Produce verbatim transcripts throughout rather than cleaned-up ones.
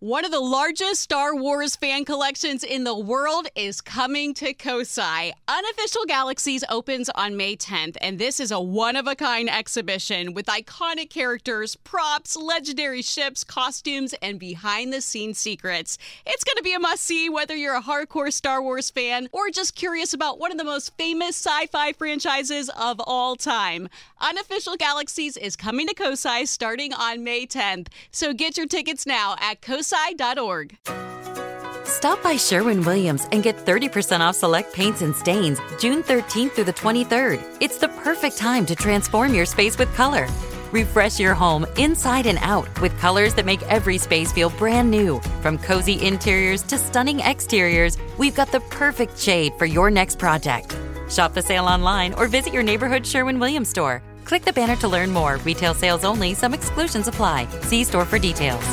One of the largest Star Wars fan collections in the world is coming to Kosai. Unofficial Galaxies opens on May tenth, and this is a one-of-a-kind exhibition with iconic characters, props, legendary ships, costumes, and behind-the-scenes secrets. It's going to be a must-see whether you're a hardcore Star Wars fan or just curious about one of the most famous sci-fi franchises of all time. Unofficial Galaxies is coming to Kosai starting on May tenth, so get your tickets now at kosai dot org. Stop by Sherwin-Williams and get thirty percent off select paints and stains June thirteenth through the twenty-third. It's the perfect time to transform your space with color. Refresh your home inside and out with colors that make every space feel brand new. From cozy interiors to stunning exteriors, we've got the perfect shade for your next project. Shop the sale online or visit your neighborhood Sherwin-Williams store. Click the banner to learn more. Retail sales only. Some exclusions apply. See store for details.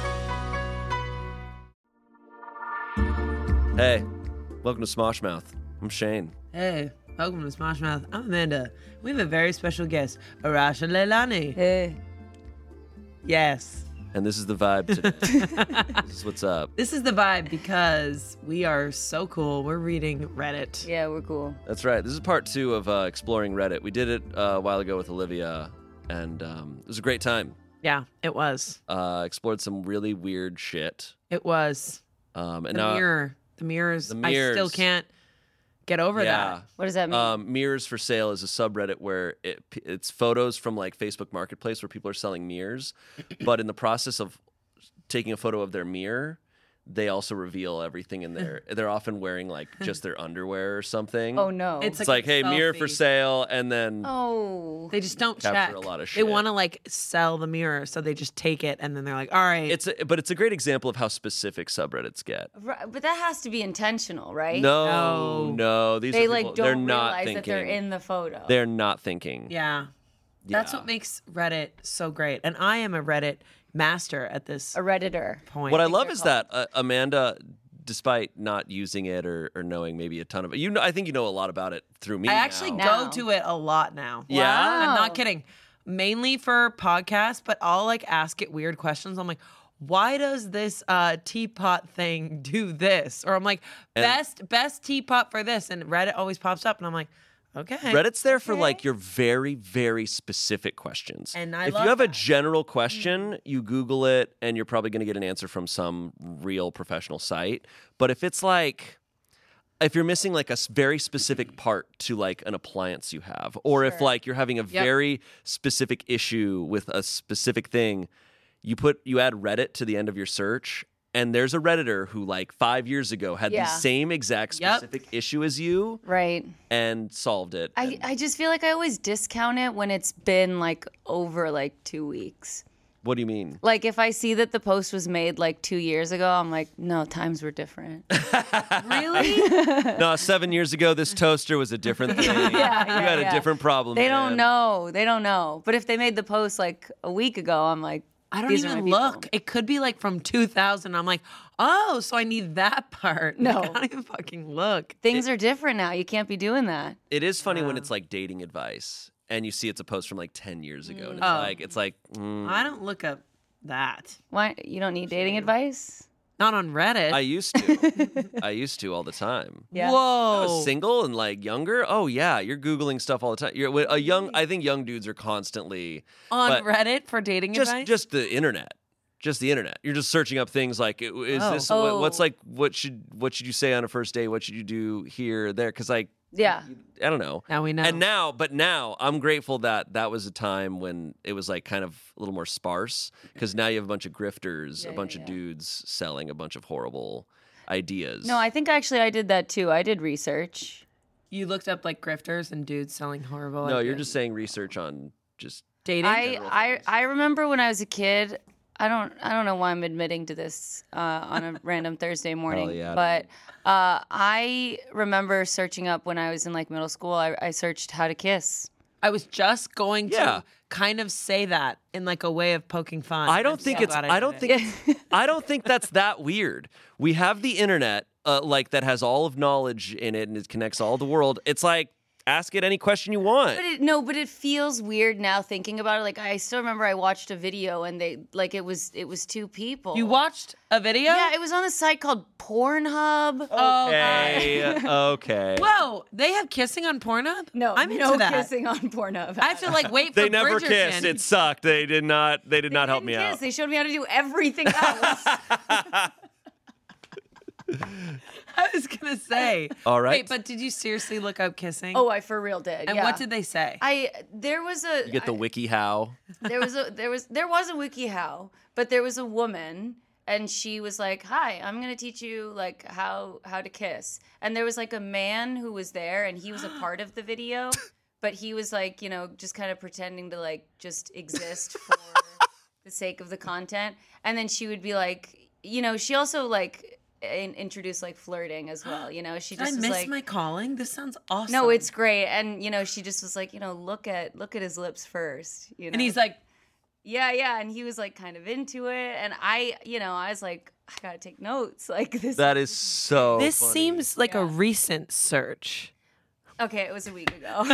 Hey, welcome to Smosh Mouth. I'm Shane. Hey, welcome to Smosh Mouth. I'm Amanda. We have a very special guest, Arasha Leilani. Hey. Yes. And this is the vibe today. This is what's up. This is the vibe because we are so cool. We're reading Reddit. Yeah, we're cool. That's right. This is part two of uh, exploring Reddit. We did it uh, a while ago with Olivia, and um, it was a great time. Yeah, it was. Uh, explored some really weird shit. It was. Um, and the now, mirror. The mirrors. The I mirrors. still can't get over yeah. that. What does that mean? Um, Mirrors for Sale is a subreddit where it, it's photos from like Facebook Marketplace where people are selling mirrors, but in the process of taking a photo of their mirror, they also reveal everything in there. They're often wearing like just their underwear or something. oh, no. It's It's like like, a hey, mirror for selfie. sale, and then Oh. They just don't Capture check. a lot of They shit. want to like sell the mirror, so they just take it and then they're like, all right. it's a, but it's a great example of how specific subreddits get. Right, but that has to be intentional, right? No, No. no, these They are like people, don't they're not realize thinking. that they're in the photo. They're not thinking. yeah. That's Yeah. what makes Reddit so great. And I am a Reddit master at this A Redditor. point. What I think love they're is that uh, Amanda, despite not using it or, or knowing maybe a ton of it, you know, I think you know a lot about it through me. I actually now. go Now. to it a lot now. Yeah? I'm Wow. not kidding. Mainly for podcasts, but I'll like ask it weird questions. I'm like, why does this uh, teapot thing do this? Or I'm like, And- best best teapot for this, and Reddit always pops up, and I'm like, okay. Reddit's there for Okay. like your very, very specific questions. And I if love you have a that. general question, you Google it and you're probably going to get an answer from some real professional site. But if it's like, if you're missing like a s- very specific part to like an appliance you have, or if Sure. like you're having a very specific issue with a specific thing, you put you add Reddit to the end of your search. And there's a Redditor who, like, five years ago had Yeah. the same exact Yep. specific issue as you Right. and solved it. I, And- I just feel like I always discount it when it's been like over like two weeks. what do you mean? Like if I see that the post was made like two years ago, I'm like, no, times were different. Really? No, seven years ago, this toaster was a different thing. you had a yeah. different problem. They don't man. know. They don't know. But if they made the post like a week ago, I'm like, I don't these are my even people. look. It could be like from two thousand. I'm like, oh, so I need that part. No. Like, I don't even fucking look. Things are different now. You can't be doing that. It is funny when it's like dating advice, and you see it's a post from like ten years ago, and it's Oh. like it's like mm, I don't look up that. Why you don't need dating advice? Not on Reddit. I used to, I used to all the time. Yeah. I Whoa. was single and like younger. Oh yeah, you're googling stuff all the time. You're a young. I think young dudes are constantly on but Reddit for dating just advice? just the internet. Just the internet. You're just searching up things like, is Oh. this what, what's Oh. like? What should what should you say on a first date? What should you do here, there? Because like, Yeah. I don't know. Now we know. And now, but now I'm grateful that that was a time when it was like kind of a little more sparse because now you have a bunch of grifters, Yeah, a bunch yeah, of yeah. dudes selling a bunch of horrible ideas. No, I think actually I did that too. I did research. You looked up like grifters and dudes selling horrible. no, you're ideas. just saying research on just dating. I, general I things. I remember when I was a kid. I don't I don't know why I'm admitting to this uh, on a random Thursday morning, yeah. but uh, I remember searching up when I was in like middle school. I, I searched how to kiss. I was just going to Yeah. kind of say that in like a way of poking fun. I don't I'm think so it's. glad I did don't it. think. I don't think that's that weird. We have the internet, uh, like that has all of knowledge in it, and it connects all the world. It's like ask it any question you want. But it, no, but it feels weird now thinking about it. Like I still remember I watched a video and they like it was it was two people. You watched a video? Yeah, it was on a site called Pornhub. Oh, Okay, okay. Whoa, they have kissing on Pornhub? No, I'm into no that. kissing on Pornhub. I have to like wait for They never Bridgerton. kissed. It sucked. They did not. They did not help me Didn't out. kiss. They showed me how to do everything else. I was gonna say. All right. Wait, but did you seriously look up kissing? Oh, I for real did. and yeah. what did they say? I there was a You get the I- wiki how. there was a there was there was a WikiHow, but there was a woman and she was like, "Hi, I'm going to teach you like how how to kiss." And there was like a man who was there and he was a part of the video, but he was like, you know, just kind of pretending to like just exist for the sake of the content. And then she would be like, you know, she also like in, introduced like flirting as well, you know. She Did I just was miss like my calling? This sounds awesome. no, it's great. And you know, she just was like, you know, look at look at his lips first, you know. And he's like, yeah, yeah, and he was like kind of into it, and I, you know, I was like, I gotta take notes, like this. That is so. this funny. seems like a Yeah. recent search. Okay, it was a week ago.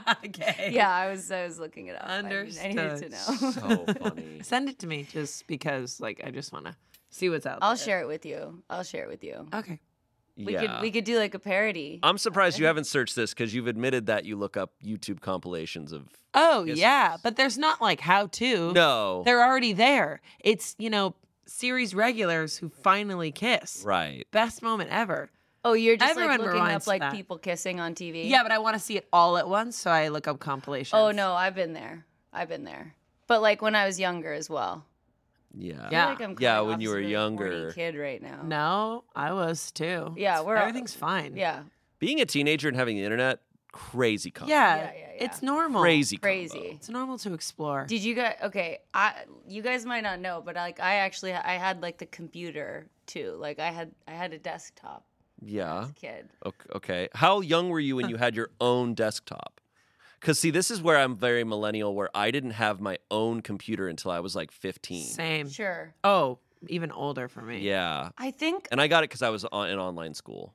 Okay. Yeah, I was, I was looking it up. I needed- I needed, Understood. to know. so funny. Send it to me just because, like, I just want to see what's out I'll there. share it with you. I'll share it with you. Okay. We yeah. could, we could do like a parody. I'm surprised you haven't searched this because you've admitted that you look up YouTube compilations of. Oh, Yes. yeah. But there's not like how to. No. They're already there. It's, you know, series regulars who finally kiss. Right. Best moment ever. Oh, you're just Everyone like looking rewinds up like that. people kissing on T V. Yeah, but I want to see it all at once, so I look up compilations. Oh no, I've been there. I've been there. But like when I was younger as well. Yeah. I feel Yeah. like I'm Yeah, coming when off you as a were really younger. horny kid right now. No, I was too. Yeah, It's- we're all- everything's fine. Yeah. Being a teenager and having the internet, crazy combo. Yeah, Yeah, yeah, yeah. it's normal. Crazy combo. Crazy. It's normal to explore. Did you guys? Okay, I you guys might not know, but like I actually I had like the computer too. Like I had I had a desktop Yeah. as a kid. Ok- Okay. How young were you when you had your own desktop? Because, see, this is where I'm very millennial, where I didn't have my own computer until I was like fifteen. Same. Sure. Oh, even older for me. Yeah. I think And I got it because I was on, in online school.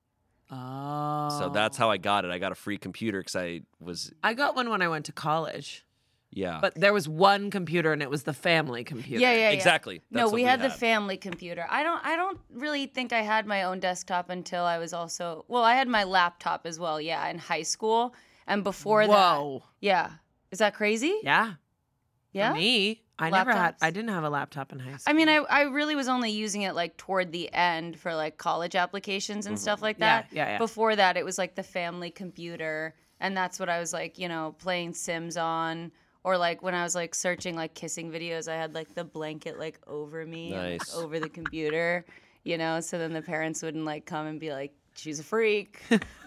Oh. So that's how I got it. I got a free computer because I was, I got one when I went to college, yeah. but there was one computer and it was the family computer. yeah, yeah, yeah. Exactly. No, That's what we we had the had. family computer. I don't I don't really think I had my own desktop until I was also well, I had my laptop as well, yeah, in high school. And before that, Whoa. yeah. Is that crazy? Yeah. Yeah. For me, I never had. Laptops? I didn't have a laptop in high school. I mean, I, I really was only using it like toward the end for like college applications and stuff like Yeah, that. yeah, yeah. Before that, it was like the family computer, and that's what I was like, you know, playing Sims on, or like when I was like searching like kissing videos, I had like the blanket like over me, and, like, Nice. over the computer, you know, so then the parents wouldn't like come and be like, she's a freak.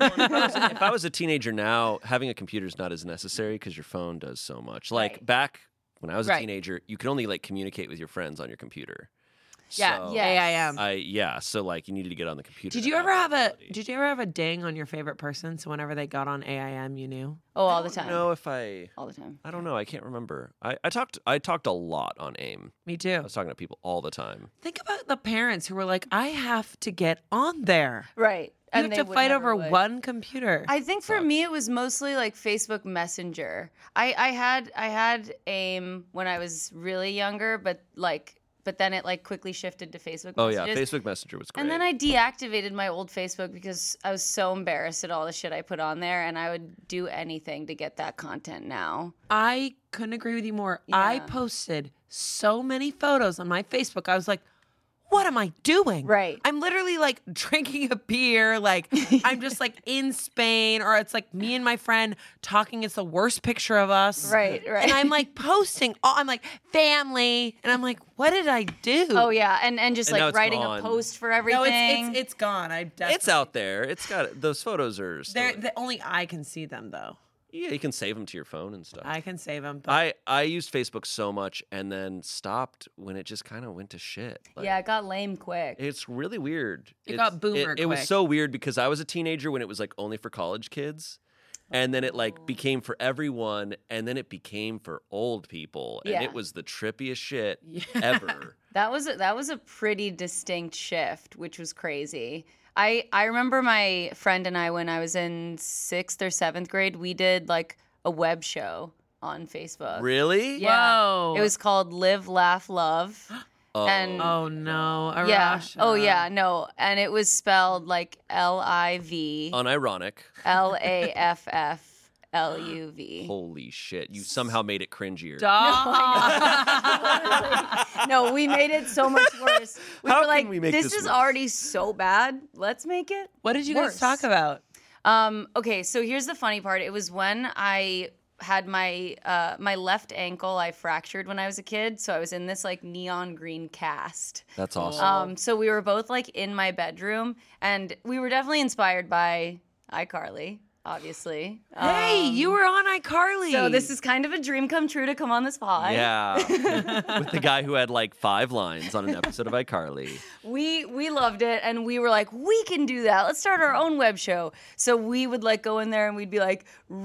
If I was a teenager now, having a computer is not as necessary because your phone does so much. Like Right. back when I was a Right. teenager, you could only like communicate with your friends on your computer. yeah, So, yeah. A I M. I yeah, so like you needed to get on the computer. Did to you ever have that a? ability. Did you ever have a ding on your favorite person? So whenever they got on A I M, you knew. Oh, all the I don't time. know if I All the time. I don't know. I can't remember. I, I talked I talked a lot on AIM. Me I too. was talking to people all the time. Think about the parents who were like, "I have to get on there. Right. You and have they to would fight never over would. one computer." I think for me it was mostly like Facebook Messenger. I, I had I had AIM when I was really younger, but like but then it like quickly shifted to Facebook Oh yeah, messages. Facebook Messenger was great. And then I deactivated my old Facebook because I was so embarrassed at all the shit I put on there, and I would do anything to get that content now. I couldn't agree with you more. I Yeah. posted so many photos on my Facebook. I was like, what am I doing? Right. I'm literally like drinking a beer. Like I'm just like in Spain, or it's like me and my friend talking. It's the worst picture of us. Right, right. And I'm like posting. All, I'm like family, and I'm like, what did I do? Oh yeah, and and just And now like it's writing gone. a post for No, everything. it's it's it's gone. I definitely, it's out there. It's got those photos are still, They're, the, only I can see them though. yeah, you can save them to your phone and stuff. I can save them. But I, I used Facebook so much and then stopped when it just kind of went to shit. Like, yeah, it got lame quick. It's really weird. It It's- got boomer It, it was quick. so weird because I was a teenager when it was like only for college kids. And then it like became for everyone, and then it became for old people, and Yeah. it was the trippiest shit ever. That was a, that was a pretty distinct shift, which was crazy. I I remember my friend and I when I was in sixth or seventh grade, we did like a web show on Facebook. Really? Yeah. Whoa. It was called Live, Laugh, Love. Oh. And Oh no, Arasha. yeah. Oh yeah. No. And it was spelled like L I V Unironic. L A F F L U V. Holy shit! You somehow made it cringier. No, we made it so much worse. We How were can like, we make this, this is worse?" already so bad. Let's make it. What did you worse. guys talk about? Um, okay, so here's the funny part. It was when I had my uh, my left ankle I fractured when I was a kid, so I was in this like neon green cast. That's awesome. Um, so we were both like in my bedroom, and we were definitely inspired by iCarly, obviously. Hey, Um, you were on iCarly. So this is kind of a dream come true to come on this pod. Yeah, with the guy who had like five lines on an episode of iCarly. We we loved it, and we were like, we can do that. Let's start our own web show. So we would like go in there and we'd be like,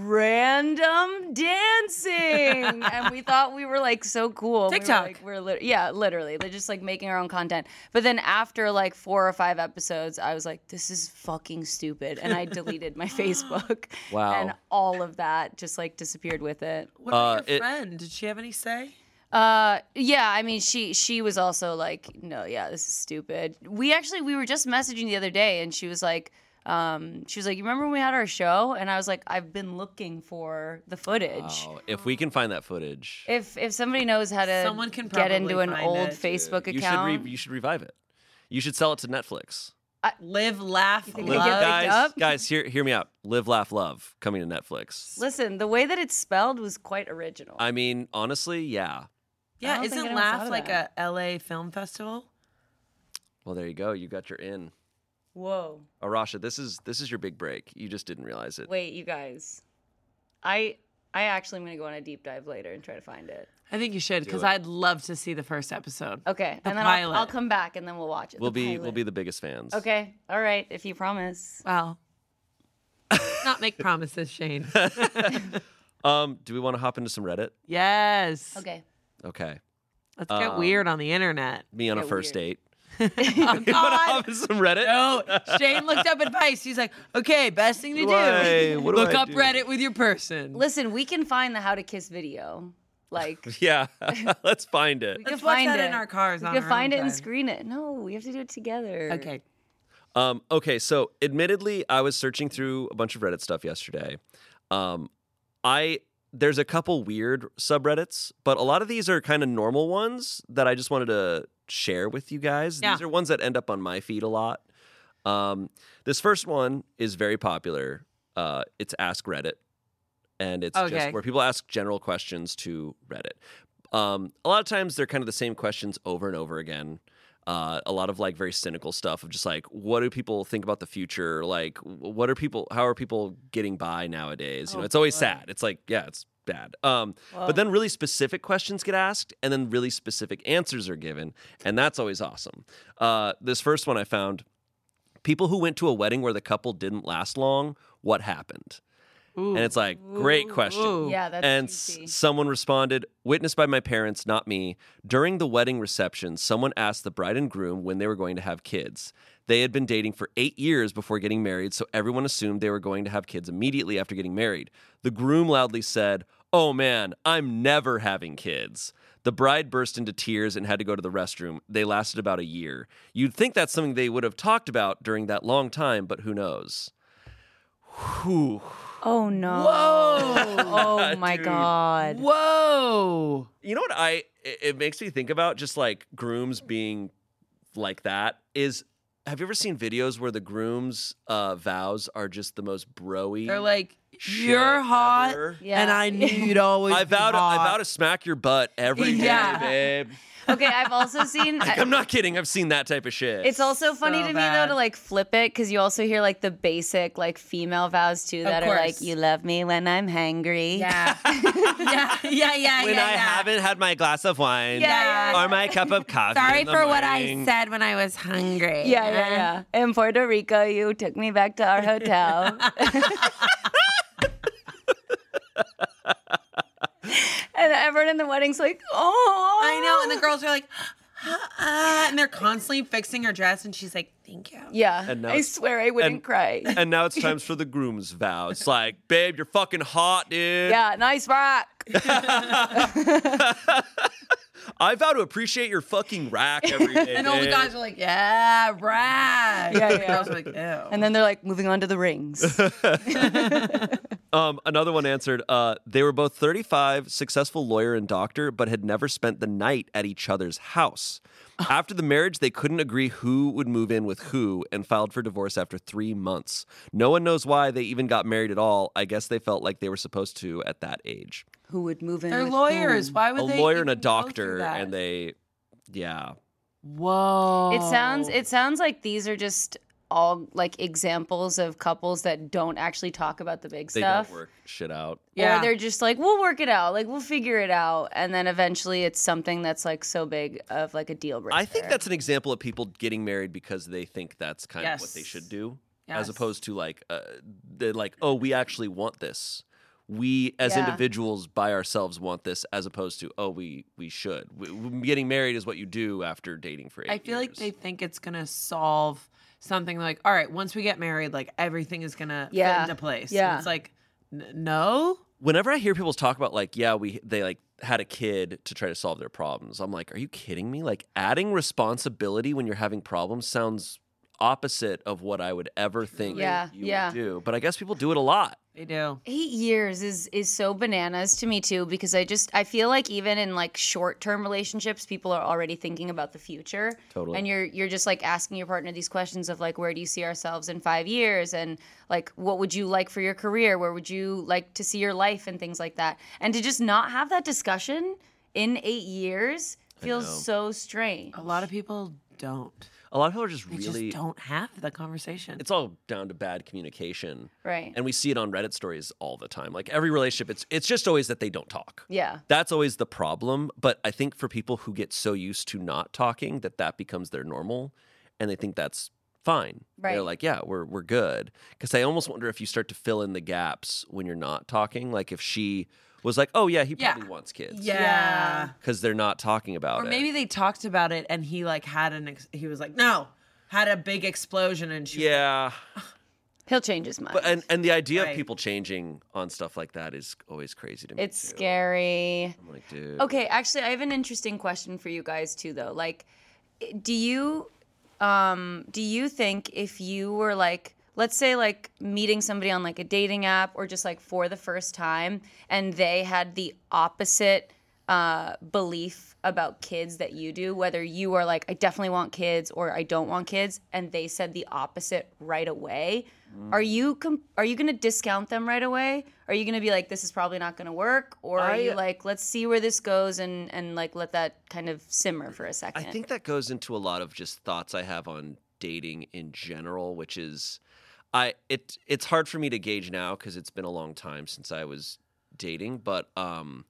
random dancing, and we thought we were like so cool. TikTok. We were, like, we're lit- yeah, literally. They're just like making our own content. But then after like four or five episodes, I was like, this is fucking stupid, and I deleted my Facebook. Wow. And all of that just like disappeared with it. What about Uh, your it- friend? Did she have any say? Uh, yeah, I mean, she she was also like, no, yeah, this is stupid. We actually we were just messaging the other day, and she was like, um, she was like, you remember when we had our show? And I was like, I've been looking for the footage. Wow. If we can find that footage, If if somebody knows how to Someone can get into probably an find old it. Facebook you should account, re- you should revive it. You should sell it to Netflix. Live, laugh, think Live, they get love. picked guys, up? guys, hear hear me out. Live, laugh, love, coming to Netflix. listen, the way that it's spelled was quite original. I mean, honestly, yeah. I Yeah, don't think isn't anyone thought Laugh of like that. a L A film festival? Well, there you go. You got your in. Whoa. Arasha, this is this is your big break. You just didn't realize it. Wait, you guys. I I actually am gonna go on a deep dive later and try to find it. I think you should because it. I'd love to see the first episode. Okay, The and then I'll, pilot. I'll come back and then we'll watch it. We'll The be pilot. we'll be the biggest fans. Okay, all right, if you promise. Well, not make promises, Shane. Um, do we want to hop into some Reddit? Yes. Okay. Okay. Let's get Um, weird on the internet. Me on a Get first weird. date. Oh, You want to God. hop into some Reddit? No, Shane looked up advice. He's like, okay, best thing to do. Why? What do Look I up do? Reddit with your person. Listen, we can find the how to kiss video. Like Yeah. Let's find it. we Let's can watch find that it in our cars We on can our find own it and time. screen it. No, we have to do it together. Okay. Um, okay, so admittedly, I was searching through a bunch of Reddit stuff yesterday. Um, I there's a couple weird subreddits, but a lot of these are kind of normal ones that I just wanted to share with you guys. Yeah. These are ones that end up on my feed a lot. Um, this first one is very popular. Uh, it's Ask Reddit, and it's Okay. just where people ask general questions to Reddit. Um, a lot of times they're kind of the same questions over and over again. Uh, a lot of like very cynical stuff of just like, what do people think about the future? Like, what are people, how are people getting by nowadays? You know, Oh, it's always boy. sad. It's like, yeah, it's bad. Um, but then really specific questions get asked and then really specific answers are given. And that's always awesome. Uh, this first one I found, people who went to a wedding where the couple didn't last long, what happened? Ooh. And it's like, great question. Ooh. Yeah, that's And s- juicy. someone responded, witnessed by my parents, not me. During the wedding reception, someone asked the bride and groom when they were going to have kids. They had been dating for eight years before getting married, so everyone assumed they were going to have kids immediately after getting married. The groom loudly said, "Oh man, I'm never having kids." The bride burst into tears and had to go to the restroom. They lasted about a year. You'd think that's something they would have talked about during that long time, but who knows? Whew. Oh no. Whoa. Oh my Dude. god. Whoa. You know what I it, it makes me think about, just like grooms being like that, is have you ever seen videos where the groom's uh, vows are just the most broy? They're like, shit you're hot, ever? Yeah. and I knew you'd always I be vow to I hot. vow to smack your butt every day, Yeah. babe. Okay, I've also seen Like, I'm not kidding. I've seen that type of shit. It's also funny So to me bad. though to like flip it, because you also hear like the basic like female vows too that are course. like, you love me when I'm hangry. Yeah. yeah, yeah, yeah, when yeah, I yeah. haven't had my glass of wine Yeah, yeah, or my cup of coffee. Sorry in the for what I morning. said when I was hungry. Yeah, yeah, yeah. In Puerto Rico, you took me back to our hotel. And everyone in the wedding's like, oh. I know, and the girls are like, Uh, and they're constantly fixing her dress, and she's like, "Thank you." Yeah, And now I it's- swear I wouldn't and- cry. And now it's time for the groom's vow. It's like, babe, you're fucking hot, dude. Yeah, nice rock. I vow to appreciate your fucking rack every day. And all the babe. guys are like, "Yeah, right." Yeah, The yeah. girls are like, "Ew." And then they're like, moving on to the rings. Um, another one answered, uh, they were both thirty-five, successful lawyer and doctor, but had never spent the night at each other's house. After the marriage, they couldn't agree who would move in with who and filed for divorce after three months. No one knows why they even got married at all. I guess they felt like they were supposed to at that age. Who would move in? They're with lawyers. whom? Why would A they? lawyer and a even go through doctor, that? and they, yeah. Whoa. It sounds. It sounds like these are just all like examples of couples that don't actually talk about the big They stuff. don't work shit out. Yeah. Or they're just like, we'll work it out, like we'll figure it out, and then eventually it's something that's like so big of like a deal breaker. I think that's an example of people getting married because they think that's kind of what they Yes. should do, Yes. as opposed to like, uh, they're like, oh, we actually want this. We as Yeah. individuals by ourselves want this, as opposed to oh, we we should. We, getting married is what you do after dating for eight I feel like years. they think it's gonna solve something. Like, all right, once we get married, like everything is gonna Yeah. fit into place. And Yeah. it's like, n- no. Whenever I hear people talk about like, yeah, we they like had a kid to try to solve their problems, I'm like, are you kidding me? Like adding responsibility when you're having problems sounds opposite of what I would ever think Yeah, you yeah. would do. But I guess people do it a lot. They do. eight years is is so bananas to me too, because I just I feel like even in like short term relationships, people are already thinking about the future. Totally. And you're you're just like asking your partner these questions of like, where do you see ourselves in five years, and like what would you like for your career, where would you like to see your life, and things like that. And to just not have that discussion in eight years feels know. so strange. A lot of people don't. A lot of people are just They really. just don't have the conversation. It's all down to bad communication, Right. and we see it on Reddit stories all the time. Like every relationship, it's it's just always that they don't talk. Yeah. That's always the problem. But I think for people who get so used to not talking that that becomes their normal, and they think that's fine. Right. They're like, yeah, we're we're good. Because I almost wonder if you start to fill in the gaps when you're not talking. Like if she was like, oh yeah, he Yeah. probably wants kids. yeah. Because they're not talking about Or it. maybe they talked about it and he like had an ex- he was like, no, had a big explosion and she Yeah. He'll change his mind. But and, and the idea Right. of people changing on stuff like that is always crazy to me. it's too. scary. I'm like, dude. Okay, actually, I have an interesting question for you guys too, though. Like, do you, um, do you think if you were like, let's say, like meeting somebody on like a dating app or just like for the first time, and they had the opposite uh, belief about kids that you do, whether you are like, I definitely want kids or I don't want kids, and they said the opposite right away, are you com- are you gonna discount them right away? Are you gonna be like, this is probably not gonna work, or are I- you like, let's see where this goes and and like let that kind of simmer for a second? I think that goes into a lot of just thoughts I have on dating in general, which is I it it's hard for me to gauge now because it's been a long time since I was dating, but um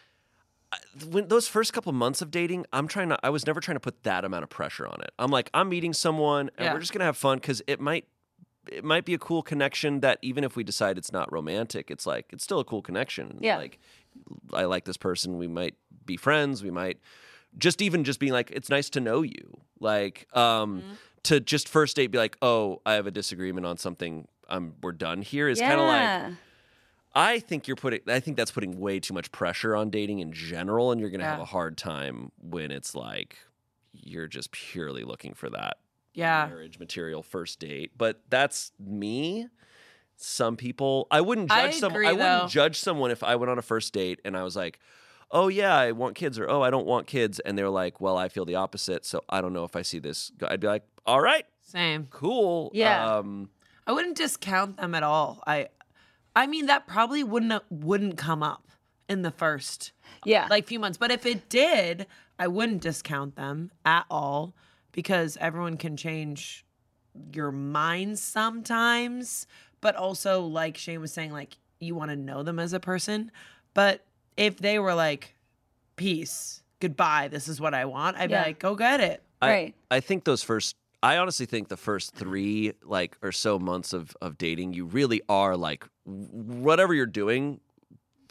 I- when those first couple months of dating, I'm trying to I was never trying to put that amount of pressure on it. I'm like, I'm meeting someone and Yeah. we're just going to have fun cuz it might it might be a cool connection that even if we decide it's not romantic, it's like it's still a cool connection. Yeah. Like I like this person, we might be friends, we might just even just being like, it's nice to know you. Like, um, Mm-hmm. to just first date be like, oh, I have a disagreement on something. Um, we're done here is kind of Yeah. like, I think you're putting, I think that's putting way too much pressure on dating in general. And you're going to have Yeah. a hard time when it's like, you're just purely looking for that Yeah. marriage material first date. But that's me. Some people, I wouldn't I judge someone. agree, I wouldn't though. judge someone if I went on a first date and I was like, oh yeah, I want kids, or oh, I don't want kids, and they're like, well, I feel the opposite, so I don't know if I see this. go-" I'd be like, all right, Same. cool. Yeah. Um, I wouldn't discount them at all. I I mean that probably wouldn't wouldn't come up in the first Yeah. like few months. But if it did, I wouldn't discount them at all because everyone can change your mind sometimes. But also, like Shane was saying, like you want to know them as a person. But if they were like, peace, goodbye, this is what I want, I'd Yeah. be like, go get it. I, Right. I think those first, I honestly think the first three like or so months of of dating, you really are like w- whatever you're doing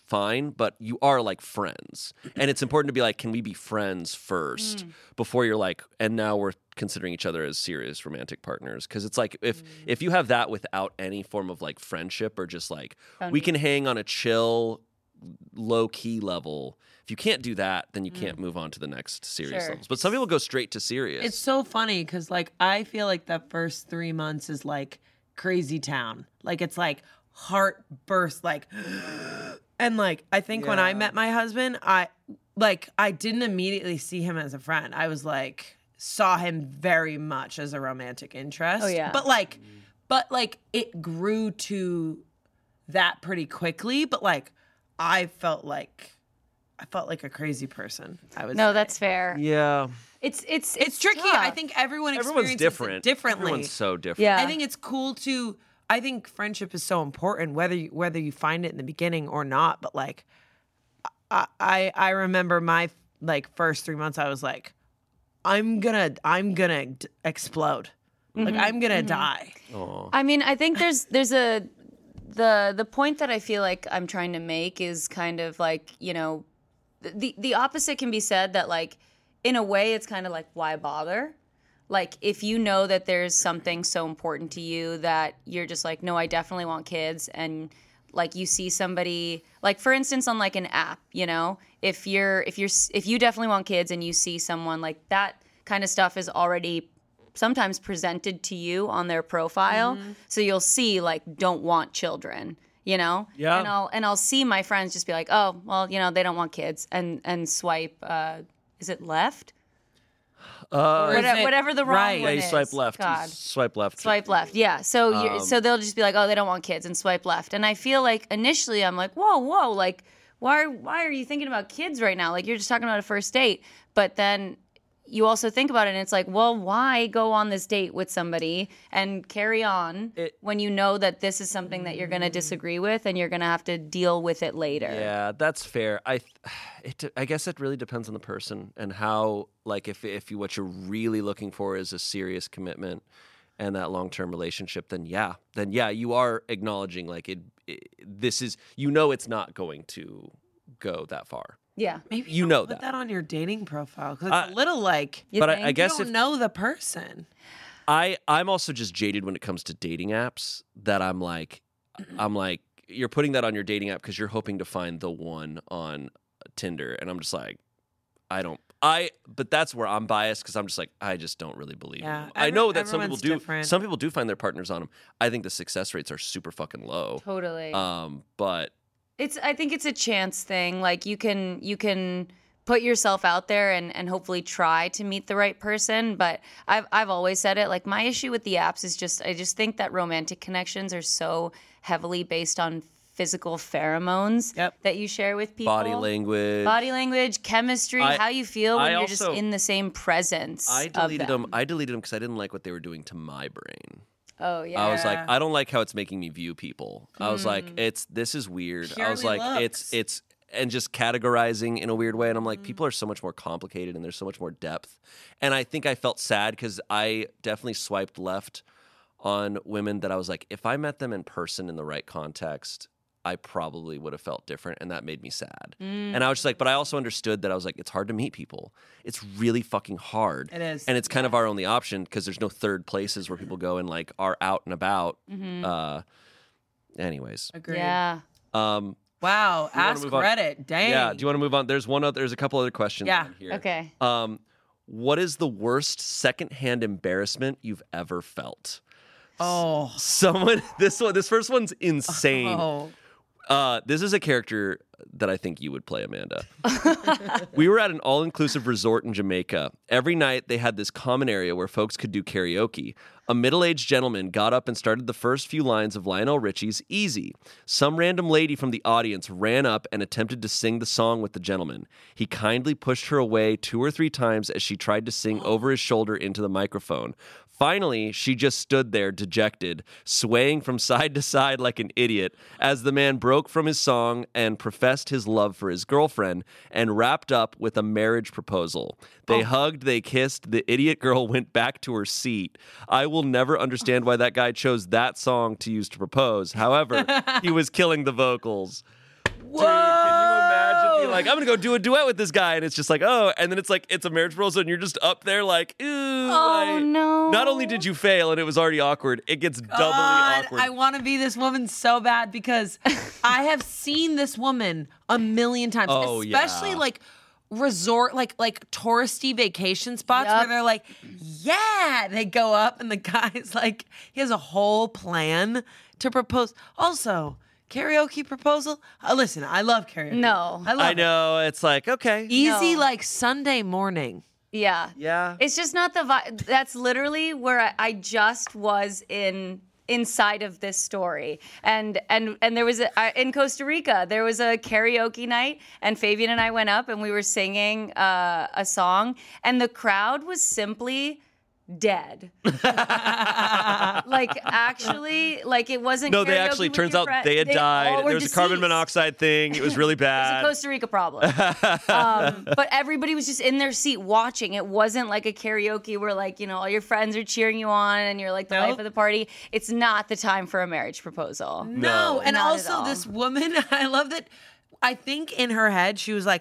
fine, but you are like friends. And it's important to be like, can we be friends first Mm. before you're like, and now we're considering each other as serious romantic partners? Because it's like, if Mm. if you have that without any form of like friendship or just like, we can hang on a chill, low key level. If you can't do that, then you can't move on to the next serious Sure. levels. But some people go straight to serious. It's so funny because, like, I feel like the first three months is like crazy town. Like, it's like heart burst, like, and like, I think when I met my husband, I like, I didn't immediately see him as a friend. I was like, saw him very much as a romantic interest. Oh, yeah. But like, but like, it grew to that pretty quickly. But like, I felt like, I felt like a crazy person. I was No, that's fair. yeah. It's it's it's, it's tricky. tough. I think everyone Everyone's experiences different. it differently. Everyone's so different. Yeah. I think it's cool to. I think friendship is so important, whether you, whether you find it in the beginning or not. But like, I I, I remember my like first three months. I was like, I'm gonna I'm gonna d- explode. Like I'm gonna die. I mean, I think there's there's a the the point that I feel like I'm trying to make is kind of like, you know, the the opposite can be said, that like in a way it's kind of like, why bother? Like if you know that there's something so important to you that you're just like, no, I definitely want kids, and like you see somebody, like for instance on like an app, you know, if you're if you're if you definitely want kids and you see someone, like that kind of stuff is already sometimes presented to you on their profile. Mm-hmm. So you'll see like, don't want children, you know? Yeah. And I'll and I'll see my friends just be like, oh, well, you know, they don't want kids, and and swipe uh is it left? Uh, Or is Whate- it whatever the wrong right? one yeah, you is. swipe left. You God. Swipe left. Swipe left. Yeah. So you Um, so they'll just be like, oh, they don't want kids, and swipe left. And I feel like initially I'm like, whoa, whoa, like why why are you thinking about kids right now? Like you're just talking about a first date. But then you also think about it, and it's like, well, why go on this date with somebody and carry on It- when you know that this is something that you're going to disagree with and you're going to have to deal with it later? Yeah, that's fair. I, it, I guess it really depends on the person and how, like, if if you what you're really looking for is a serious commitment and that long term relationship, then yeah, then yeah, you are acknowledging like it, it. This is, you know, it's not going to go that far. Yeah. Maybe You don't know put that. that on your dating profile because Uh, it's a little like You but I, think? I guess you don't if know the person. I I'm also just jaded when it comes to dating apps, that I'm like I'm like you're putting that on your dating app because you're hoping to find the one on Tinder, and I'm just like I don't I but that's where I'm biased because I'm just like I just don't really believe Yeah, in them. I every- know that some people everyone's do different. some people do find their partners on them. I think the success rates are super fucking low. Totally. Um but It's I think it's a chance thing. Like you can you can put yourself out there and, and hopefully try to meet the right person. But I've I've always said it. Like my issue with the apps is just I just think that romantic connections are so heavily based on physical pheromones Yep. that you share with people. body language. Body language, chemistry, I- how you feel when I you're also- just in the same presence. I of deleted them. them. I deleted them because I didn't like what they were doing to my brain. Oh yeah. I was like, Yeah. I don't like how it's making me view people. I was like, it's this is weird. I was Purely like, it's looks. it's and just categorizing in a weird way. And I'm like, people are so much more complicated and there's so much more depth. And I think I felt sad because I definitely swiped left on women that I was like, if I met them in person in the right context, I probably would have felt different, and that made me sad. And I was just like, but I also understood that I was like, it's hard to meet people. It's really fucking hard. It is. And it's kind of our only option because there's no third places where people go and like are out and about. Uh, anyways, Agreed. Yeah. um, Wow. wanna Ask move on? Reddit. Dang. yeah. Do you want to move on? There's one other. There's a couple other questions. Yeah. on here. Okay. Um, what is the worst secondhand embarrassment you've ever felt? Oh. Someone. This one. This first one's insane. Oh. Uh, this is a character that I think you would play, Amanda. We were at an all-inclusive resort in Jamaica. Every night, they had this common area where folks could do karaoke. A middle-aged gentleman got up and started the first few lines of Lionel Richie's Easy. Some random lady from the audience ran up and attempted to sing the song with the gentleman. He kindly pushed her away two or three times as she tried to sing over his shoulder into the microphone. Finally, she just stood there dejected, swaying from side to side like an idiot as the man broke from his song and professed his love for his girlfriend and wrapped up with a marriage proposal. They hugged, they kissed, the idiot girl went back to her seat. I will never understand why that guy chose that song to use to propose. However, he was killing the vocals. Whoa. You're like, I'm gonna go do a duet with this guy, and it's just like, oh, and then it's like it's a marriage proposal, and you're just up there like, ooh. Oh I- no! Not only did you fail, and it was already awkward, it gets doubly God, awkward. I want to be this woman so bad because I have seen this woman a million times, Oh, especially yeah. like resort, like like touristy vacation spots where Yup. they're like, yeah, they go up and the guy's like, he has a whole plan to propose. Also, karaoke proposal. Uh, listen, I love karaoke. No. I love I know. It's like, okay. it. Easy No. like Sunday morning. Yeah. Yeah. It's just not the vibe. That's literally where I, I just was in inside of this story. And and and there was a, uh, in Costa Rica, there was a karaoke night, and Fabian and I went up and we were singing uh, a song, and the crowd was simply dead. Like actually, like it wasn't. No, they karaoke actually, with turns your out friend- they had all died. were There was a carbon deceased. monoxide thing. It was really It was bad. a Costa Rica problem. um, but everybody was just in their seat watching. It wasn't like a karaoke where, like, you know, all your friends are cheering you on and you're like the Nope. life of the party. It's not the time for a marriage proposal. No, No. and Not at also all. this woman, I love that. I think in her head she was like,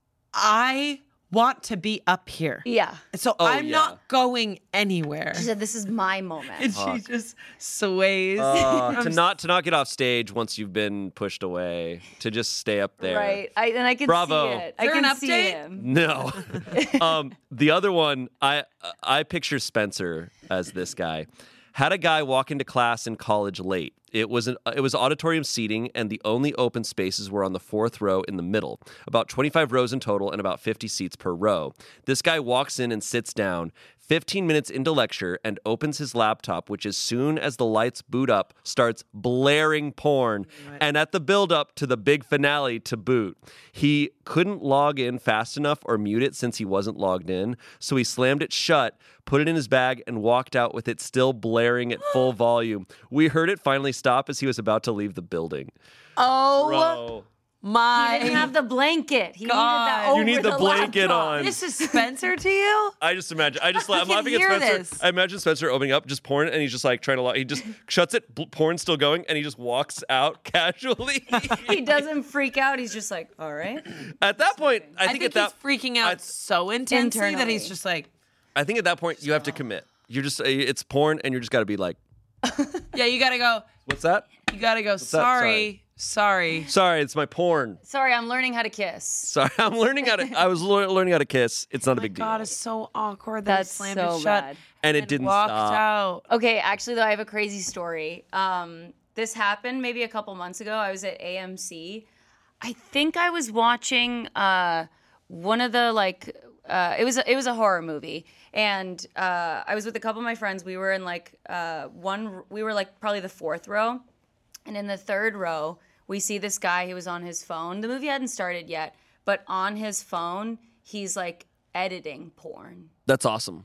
I want to be up here. Yeah. So Oh, I'm yeah. not going anywhere. She said, this is my moment. And she just sways. Uh, from to not to not get off stage once you've been pushed away, to just stay up there. Right. I, and I can Bravo. see it. I there can an see update? him. No. um, the other one, I I picture Spencer as this guy. Had a guy walk into class in college late. It was an it was auditorium seating, and the only open spaces were on the fourth row in the middle. About twenty-five rows in total, and about fifty seats per row. This guy walks in and sits down. fifteen minutes into lecture, and opens his laptop, which as soon as the lights boot up, starts blaring porn. And at the build-up to the big finale to boot, he couldn't log in fast enough or mute it since he wasn't logged in, so he slammed it shut, put it in his bag, and walked out with it still blaring at full volume. We heard it finally stop as he was about to leave the building. Oh Bro. my. He didn't have the blanket. He God. needed that You over need the blanket laptop. on. This is Spencer to you? I just imagine. I just. I'm can laughing at hear Spencer. this. I imagine Spencer opening up, just porn, and he's just like trying to. Lo- he just shuts it. bl- Porn's still going, and he just walks out casually. He doesn't freak out. He's just like, all right. At that point, I I think, think, at that. he's freaking out I- so intensely that Internally. he's just like, I think at that point you have to commit. You're just. It's porn, and you're just got to be like, yeah, you gotta go. "What's that? You gotta go. that? Sorry, sorry. Sorry, it's my porn. Sorry, I'm learning how to kiss. Sorry, I'm learning how to. I was lear- learning how to kiss. It's not a My big deal." God, it's so awkward that That's he slammed so it shut bad. And it didn't walked stop. out. Okay, actually, though, I have a crazy story. Um, this happened maybe a couple months ago. I was at A M C. I think I was watching uh, one of the like. Uh, it was a, it was a horror movie, and uh, I was with a couple of my friends. We were in like uh, one. We were like probably the fourth row, and in the third row, we see this guy who was on his phone. The movie hadn't started yet, but on his phone, he's like editing porn. That's awesome.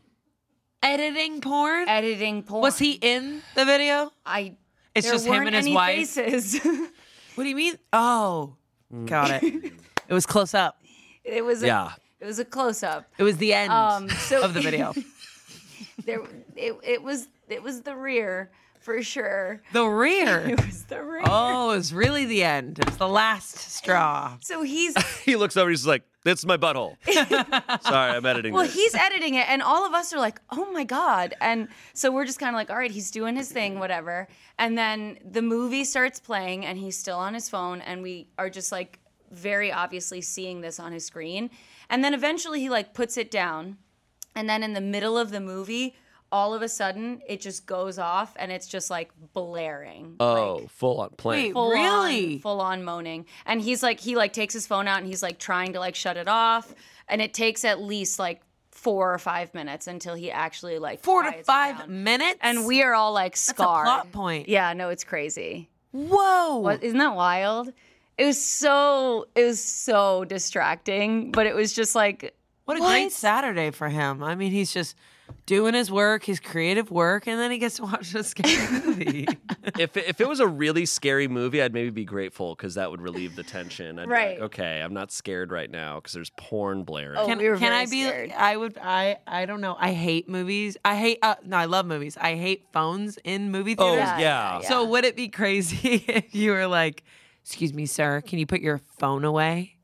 Editing porn? Editing porn. Was he in the video? I. It's there just him weren't and his any wife? Faces. What do you mean? Oh, got it. It was close up. It was a, Yeah. It was a close up. It was the end Um, so of the video. There, it, it was it was the rear for sure. The rear. It was the rear. Oh, it was really the end. It was the last straw. So he's He looks over. He's just like, "This is my butthole." Sorry, I'm editing. well, this. he's editing it, and all of us are like, "Oh my god!" And so we're just kind of like, "All right, he's doing his thing, whatever." And then the movie starts playing, and he's still on his phone, and we are just like very obviously seeing this on his screen. And then eventually he like puts it down, and then in the middle of the movie, all of a sudden it just goes off, and it's just like blaring. Oh, like, full on playing. Wait, full Really? on, full on moaning. And he's like, he like takes his phone out and he's like trying to like shut it off, and it takes at least like four or five minutes until he actually like Four to quiets it five down. minutes? And we are all like That's a scarred. plot point. Yeah, no, it's crazy. Whoa. What, isn't that wild? It was so it was so distracting, but it was just like What a What? great Saturday for him. I mean, he's just doing his work, his creative work, and then he gets to watch a scary movie. if if it was a really scary movie, I'd maybe be grateful because that would relieve the tension. I'd be Right. like, okay, I'm not scared right now because there's porn blaring. Oh, Can, we were can very I be? scared. I would. I. I don't know. I hate movies. I hate. Uh, no, I love movies. I hate phones in movie Oh, theaters. yeah. So would it be crazy if you were like, "Excuse me, sir, can you put your phone away?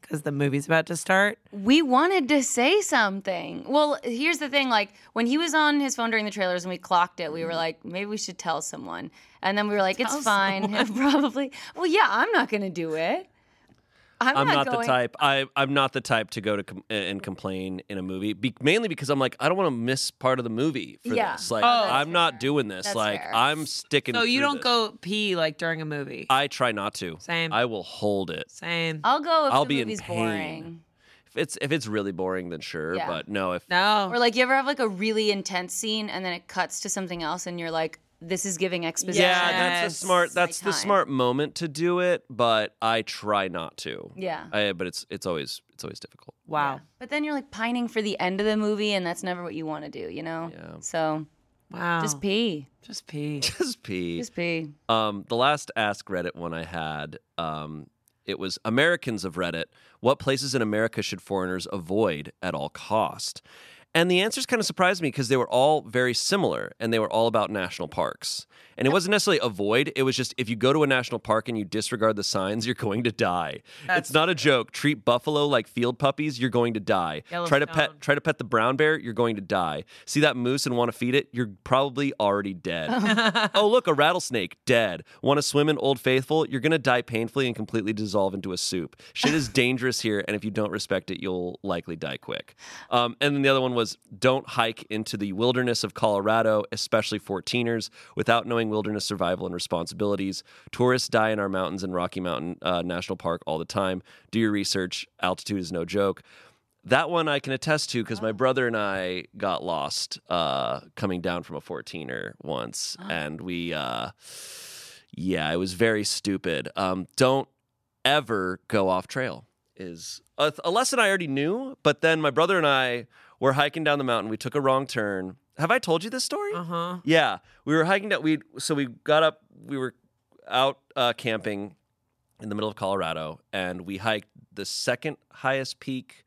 because the movie's about to start? We wanted to say something. Well, here's the thing. Like, when he was on his phone during the trailers and we clocked it, we were like, maybe we should tell someone. And then we were like, it's Tell fine. Probably. Well, yeah, I'm not going to do it. I'm, I'm not, not going... the type. I I'm not the type to go to com- and complain in a movie. Be- mainly because I'm like, I don't want to miss part of the movie for Yeah. this. Like, Oh, I'm that's not fair. doing this. That's like, fair. I'm sticking. So you through don't this. go pee like during a movie? I try not to. Same. I will hold it. Same. I'll go if I'll the be in movie's pain. boring. If it's if it's really boring, then sure. Yeah. But no, if No. Or like, you ever have like a really intense scene and then it cuts to something else and you're like, this is giving exposition. yeah, that's Yes. the smart. It's my That's the time. smart moment to do it. But I try not to. Yeah. I, but it's it's always it's always difficult. wow. Yeah. But then you're like pining for the end of the movie, and that's never what you want to do, you know? Yeah. So Wow. just pee. Just pee. Just pee. Just pee. Um, the last Ask Reddit one I had, um, it was Americans of Reddit. What places in America should foreigners avoid at all cost? And the answers kind of surprised me because they were all very similar and they were all about national parks. And it wasn't necessarily avoid. It was just if you go to a national park and you disregard the signs, you're going to die. It's not a joke. Treat buffalo like field puppies, you're going to die. Try to pet Yellowstone. try to pet the brown bear, you're going to die. See that moose and want to feed it, you're probably already dead. Oh, look, a rattlesnake, dead. Want to swim in Old Faithful, you're going to die painfully and completely dissolve into a soup. Shit is dangerous here, and if you don't respect it, you'll likely die quick. Um, and then the other one was don't hike into the wilderness of Colorado, especially fourteeners, without knowing wilderness survival and responsibilities. Tourists die in our mountains and Rocky Mountain uh, National Park all the time. Do your research. Altitude is no joke. That one I can attest to because my brother and I got lost uh, coming down from a fourteener once. And we, uh, yeah, it was very stupid. Um, don't ever go off trail is a, a lesson I already knew. But then my brother and I were hiking down the mountain. We took a wrong turn. Have I told you this story? Uh-huh. Yeah, we were hiking down. We so we got up. We were out uh, camping in the middle of Colorado, and we hiked the second highest peak.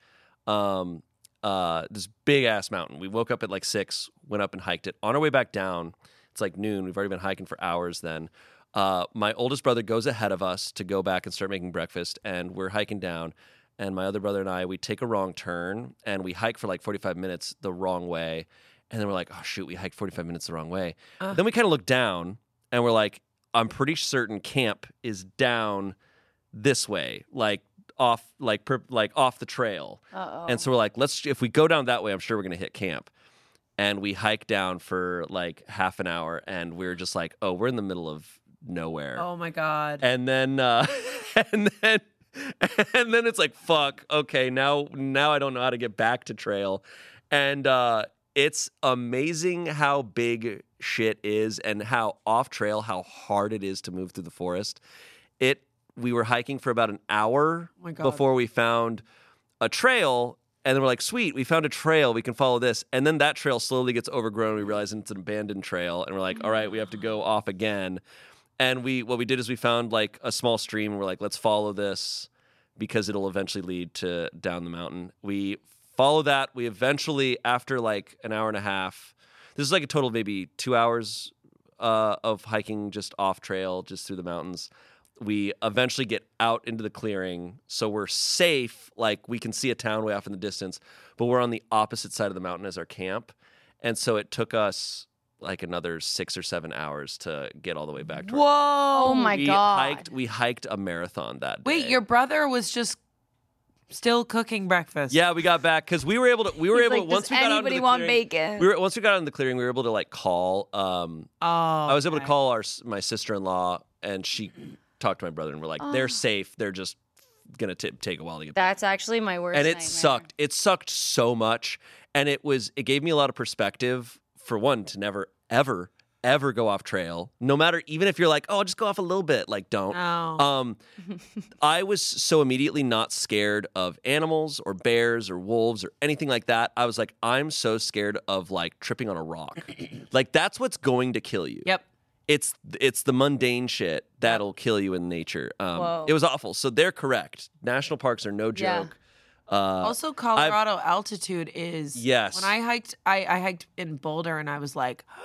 Um, uh, this big ass mountain. We woke up at like six, went up and hiked it. On our way back down, it's like noon. We've already been hiking for hours. Then, uh, my oldest brother goes ahead of us to go back and start making breakfast, and we're hiking down. And my other brother and I, we take a wrong turn, and we hike for like forty-five minutes the wrong way. And then we're like, oh, shoot, we hiked forty-five minutes the wrong way. Uh. Then we kind of look down and we're like, I'm pretty certain camp is down this way, like off, like, per, like off the trail. Uh-oh. And so we're like, let's, if we go down that way, I'm sure we're going to hit camp. And we hike down for like half an hour and we're just like, oh, we're in the middle of nowhere. Oh my God. And then, uh, and then, and then it's like, fuck, okay, now, now I don't know how to get back to trail. And, uh, it's amazing how big shit is and how off trail, how hard it is to move through the forest. It we were hiking for about an hour Oh my God. before we found a trail, and then we're like, sweet, we found a trail, we can follow this. And then that trail slowly gets overgrown. We realize it's an abandoned trail, and we're like, all right, we have to go off again. And we what we did is we found like a small stream, and we're like, let's follow this because it'll eventually lead to down the mountain. We follow that. We eventually, after like an hour and a half, this is like a total of maybe two hours uh, of hiking just off trail, just through the mountains. We eventually get out into the clearing, so we're safe. Like we can see a town way off in the distance, but we're on the opposite side of the mountain as our camp. And so it took us like another six or seven hours to get all the way back to Whoa. our Oh my we God. hiked we hiked a marathon that day. Wait, your brother was just still cooking breakfast. Yeah, we got back because we were able to. We were He's able like, to, once does we got out into anybody the want clearing, bacon? We were once we got out in the clearing, we were able to like call. Um, Oh. I was able to okay. call our s- my sister in law, and she talked to my brother, and we're like, they're safe. They're just gonna t- take a while to get back. That's actually my worst And it nightmare. sucked. It sucked so much, and it was. It gave me a lot of perspective. For one, to never ever ever go off trail, no matter, even if you're like, oh, I'll just go off a little bit, like don't. No. Um, I was so immediately not scared of animals or bears or wolves or anything like that. I was like, I'm so scared of like tripping on a rock. Like that's what's going to kill you. Yep. It's it's the mundane shit that'll kill you in nature. Um, Whoa. it was awful. So they're correct. National parks are no Yeah. joke. Uh, Also, Colorado altitude is. Yes. When I hiked, I, I hiked in Boulder, and I was like,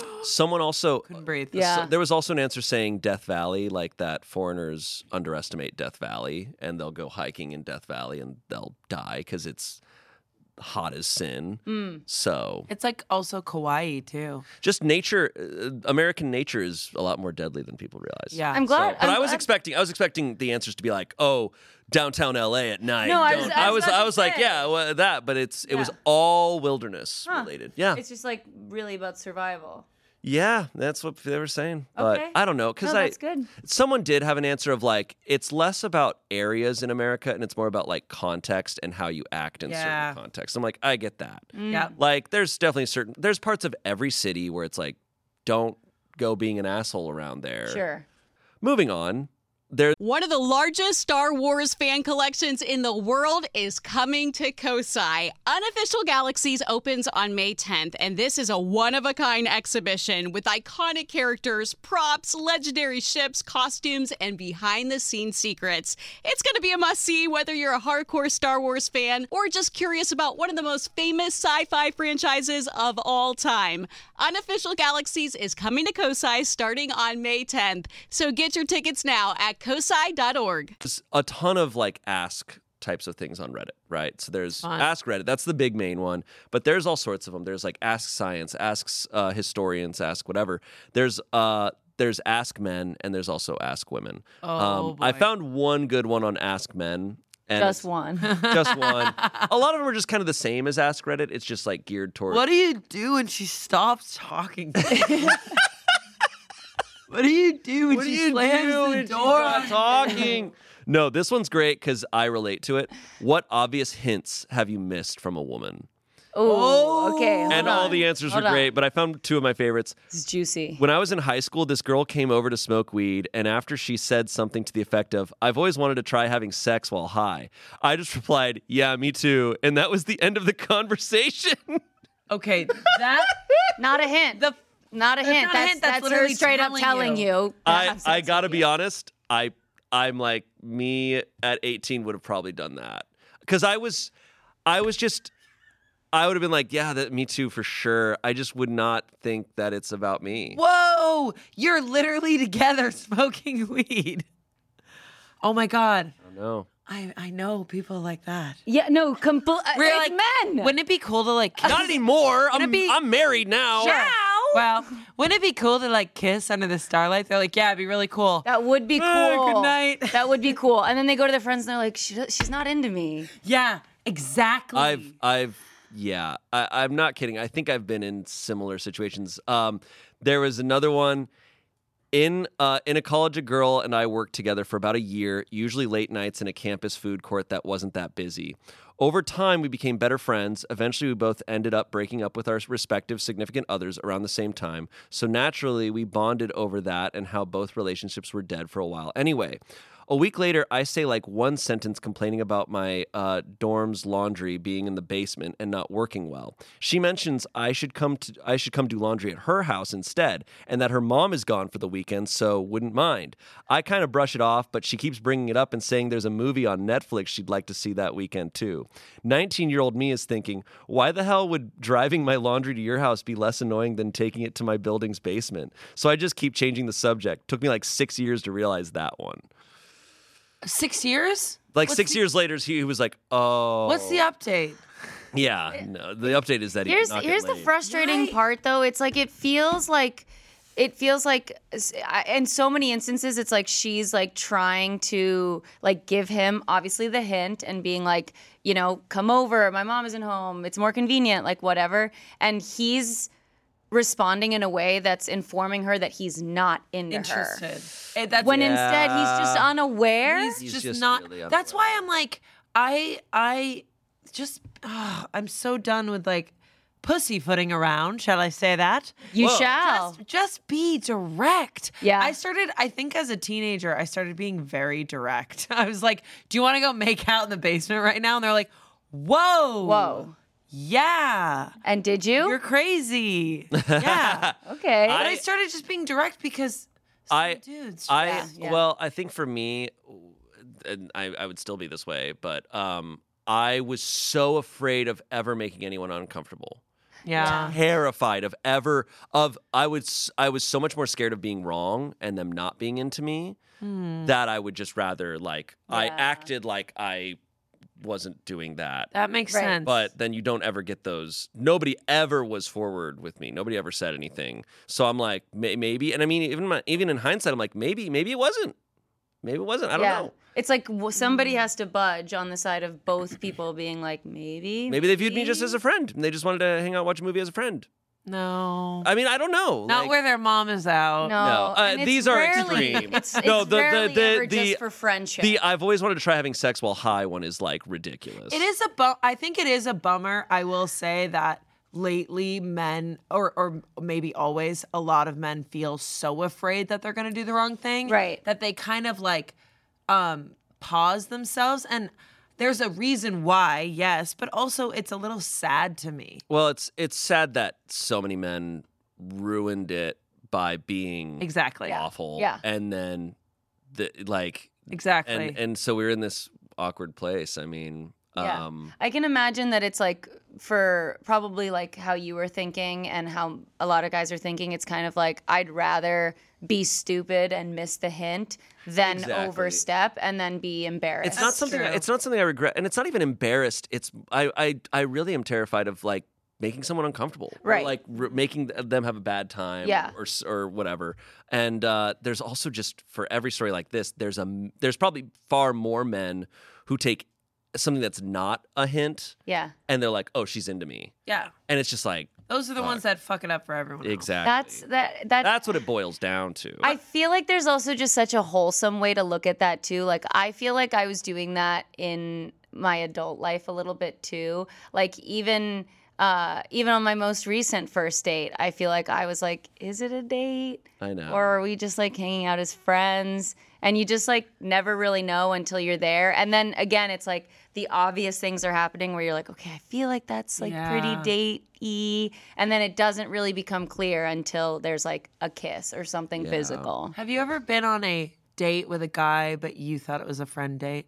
Someone also Couldn't breathe. Yeah. So there was also an answer saying Death Valley, like that foreigners underestimate Death Valley and they'll go hiking in Death Valley and they'll die because it's hot as sin. Mm. So It's like also Kauai too. just nature, uh, American nature is a lot more deadly than people realize. Yeah. I'm glad. But I'm I was glad- expecting, I was expecting the answers to be like, oh, downtown L A at night. No, I was- Don't- I I was was, about I to was like, say. yeah, well, that, but it's, it was Yeah. all wilderness Huh. related. Yeah. It's just like really about survival. Yeah, that's what they were saying. But Okay. I don't know because No, I that's good. someone did have an answer of like it's less about areas in America and it's more about like context and how you act in Yeah. certain contexts. I'm like, I get that. Yeah. Like, there's definitely certain there's parts of every city where it's like, don't go being an asshole around there. Sure. Moving on. There One of the largest Star Wars fan collections in the world is coming to Kosai. Unofficial Galaxies opens on May tenth, and this is a one-of-a-kind exhibition with iconic characters, props, legendary ships, costumes, and behind-the-scenes secrets. It's going to be a must-see whether you're a hardcore Star Wars fan or just curious about one of the most famous sci-fi franchises of all time. Unofficial Galaxies is coming to Kosai starting on May tenth, so get your tickets now at kosai dot org. there's a ton of like ask types of things on Reddit, right? So there's Fun. Ask Reddit. That's the big main one. But there's all sorts of them. There's like Ask Science, Ask uh, Historians, Ask whatever. There's uh there's Ask Men and there's also Ask Women. Oh, I boy. found one good one on Ask Men. And Just it's one. just one. A lot of them are just kind of the same as Ask Reddit. It's just like geared toward What do you do when she stops talking? to you? What do you do when What do she you slams do the when she's door? not talking? No, this one's great because I relate to it. What obvious hints have you missed from a woman? Oh, okay. hold and all on. the answers Hold were on. great, but I found two of my favorites. This is juicy. When I was in high school, this girl came over to smoke weed, and after she said something to the effect of, I've always wanted to try having sex while high, I just replied, yeah, me too. And that was the end of the conversation. Okay, that Not a hint. the Not a hint. not a That's, hint, that's that's her literally straight up telling telling you. you. I, have sex I gotta with be you. honest, I, I'm like, me at eighteen would have probably done that. Because I was, I was just... I would have been like, yeah, that me too for sure. I just would not think that it's about me. Whoa, you're literally together smoking weed. Oh my god, I don't know. I I know people like that. Yeah, no, compl- We're it's like, men. wouldn't it be cool to like? Not anymore. I'm, it be- I'm married now. Well, wouldn't it be cool to like kiss under the starlight? They're like, yeah, it'd be really cool. That would be cool. Oh, good night. That would be cool. And then they go to their friends and they're like, she, she's not into me. Yeah, exactly. I've, I've, yeah, I, I'm not kidding. I think I've been in similar situations. Um, there was another one in uh, in a college. A girl and I worked together for about a year, usually late nights in a campus food court that wasn't that busy. Over time, we became better friends. Eventually, we both ended up breaking up with our respective significant others around the same time. So naturally, we bonded over that and how both relationships were dead for a while. Anyway, a week later, I say like one sentence complaining about my uh, dorm's laundry being in the basement and not working well. She mentions I should come to I should come do laundry at her house instead, and that her mom is gone for the weekend, so wouldn't mind. I kind of brush it off, but she keeps bringing it up and saying there's a movie on Netflix she'd like to see that weekend too. nineteen-year-old me is thinking, why the hell would driving my laundry to your house be less annoying than taking it to my building's basement? So I just keep changing the subject. Took me like six years to realize that one. Six years? Like What's six the- years later, he was like, "Oh, What's the update? yeah." No, the update is that he Here's did not here's get the laid. frustrating Right. part though. It's like it feels like it feels like in so many instances it's like she's like trying to like give him obviously the hint and being like, you know, come over, my mom isn't home, it's more convenient, like whatever. And he's responding in a way that's informing her that he's not into her. Interested. Eh, that's When instead he's just Yeah. unaware. He's, He's just, just not. really That's why I'm like, I, I just, ah, I'm so done with like pussyfooting around. Shall I say that? You Whoa. shall. Just, just be direct. Yeah. I started, I think as a teenager, I started being very direct. I was like, do you want to go make out in the basement right now? And they're like, whoa. Whoa. Yeah. And did you? You're crazy. Yeah. okay. But I I- started just being direct because some I- dudes. I Yeah, yeah. well, I think for me, and I, I would still be this way, but um, I was so afraid of ever making anyone uncomfortable. Yeah. Terrified of ever of I was I was so much more scared of being wrong and them not being into me that I would just rather like I Yeah. acted like I wasn't doing that. That makes Right. sense. But then you don't ever get those. Nobody ever was forward with me. Nobody ever said anything. So I'm like, may- maybe. And I mean, even my, even in hindsight, I'm like, maybe, maybe it wasn't. Maybe it wasn't. I don't yeah. know. It's like w- somebody has to budge on the side of both people being like, maybe. Maybe they viewed me just as a friend. And they just wanted to hang out, watch a movie as a friend. no. I mean, I don't know. Not like, where their mom is out. No, No, uh, and it's these are rarely, extreme. It's, it's No, the- the- rarely the- ever the- just for friendship. The I've always wanted to try having sex while high one is like ridiculous. It is a bu- I think it is a bummer. I will say that lately men or or maybe always a lot of men feel so afraid that they're going to do the wrong thing Right. that they kind of like um pause themselves, and there's a reason why, yes, but also it's a little sad to me. Well, it's it's sad that so many men ruined it by being Exactly. awful. Yeah. And then the like Exactly. and and so we were in this awkward place. I mean, Yeah. um I can imagine that it's like for probably like how you were thinking and how a lot of guys are thinking. It's kind of like I'd rather be stupid and miss the hint than Exactly. overstep and then be embarrassed. it's not something true. it's not something I regret, and it's not even embarrassed. It's I I I really am terrified of like making someone uncomfortable, or, Right. like r- making them have a bad time, Yeah. or s- or whatever. And uh, there's also just for every story like this, there's a m- there's probably far more men who take something that's not a hint, Yeah. and they're like, oh, she's into me, yeah. and it's just like Those are the Fuck. ones that fuck it up for everyone else. exactly That's that that that's what it boils down to. I feel like there's also just such a wholesome way to look at that too. Like I feel like I was doing that in my adult life a little bit too. Like even uh, even on my most recent first date, I feel like I was like, is it a date? I know. Or are we just like hanging out as friends? And you just like never really know until you're there. And then again, it's like the obvious things are happening where you're like, okay, I feel like that's like pretty Yeah. date-y. And then it doesn't really become clear until there's like a kiss or something Yeah. physical. Have you ever been on a date with a guy but you thought it was a friend date?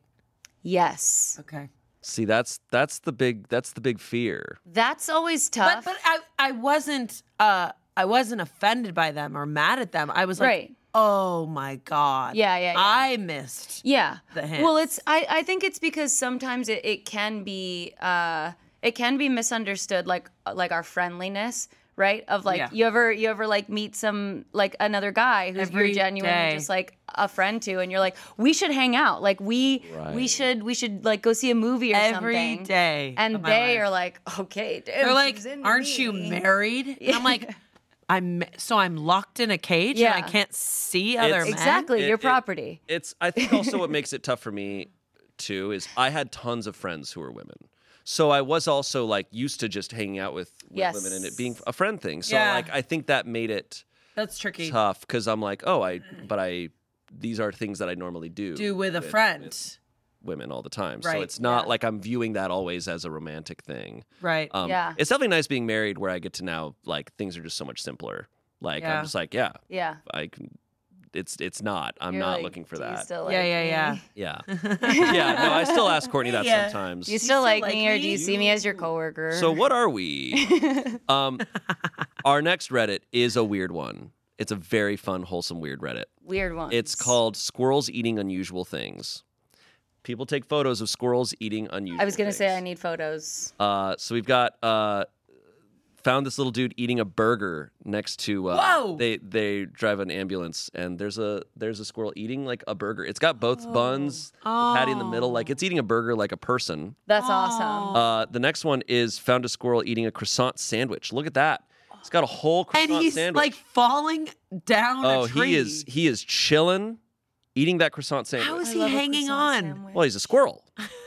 Yes. Okay. See, that's that's the big that's the big fear. That's always But tough. but I I wasn't uh I wasn't offended by them or mad at them. I was like, Right. oh my god. Yeah, yeah, yeah. I missed. Yeah. the Well, hints. it's I, I think it's because sometimes it, it can be uh it can be misunderstood like like our friendliness, right? Of like Yeah. you ever you ever like meet some like another guy who's Every you're genuinely day. just like a friend to and you're like, we should hang out. Like we we Right. should we should like go see a movie or Every something. day And of my they life. are like, okay, dude. They're like, she's into aren't you me." married? And I'm like, I'm so I'm locked in a cage Yeah. and I can't see other It's- men. Exactly, It- your it- property. It's I think also what makes it tough for me too is I had tons of friends who were women. So I was also like used to just hanging out with, with Yes. women and it being a friend thing. So Yeah. like I think that made it That's tricky. tough because I'm like, oh, I but I these are things that I normally do Do with a friend. with women all the time. So Right, it's not yeah. like I'm viewing that always as a romantic thing. Right. Um, Yeah. It's definitely nice being married where I get to now like things are just so much simpler. Like Yeah. I'm just like, yeah, Yeah. I can. It's it's not. I'm You're not like, looking for "Do you that. still Yeah, like yeah, me?" yeah. Yeah. yeah. No, I still ask Courtney that Yeah. sometimes. Do you still like, like me, or do me? you see me as your coworker? So what are we? um, our next Reddit is a weird one. It's a very fun, wholesome, weird Reddit. Weird ones. It's called Squirrels Eating Unusual Things. People take photos of squirrels eating unusual I was gonna say I things. need photos. Uh, so we've got uh, found this little dude eating a burger next to. Uh, Whoa! They they drive an ambulance and there's a there's a squirrel eating like a burger. It's got both buns, the patty in the middle, like it's eating a burger like a person. That's awesome. Uh, the next one is found a squirrel eating a croissant sandwich. Look at that. It's got a whole And croissant he's sandwich. like falling down oh, a tree. he is he is chilling, eating that croissant sandwich. How is I he love a hanging croissant on? sandwich. Well, he's a squirrel.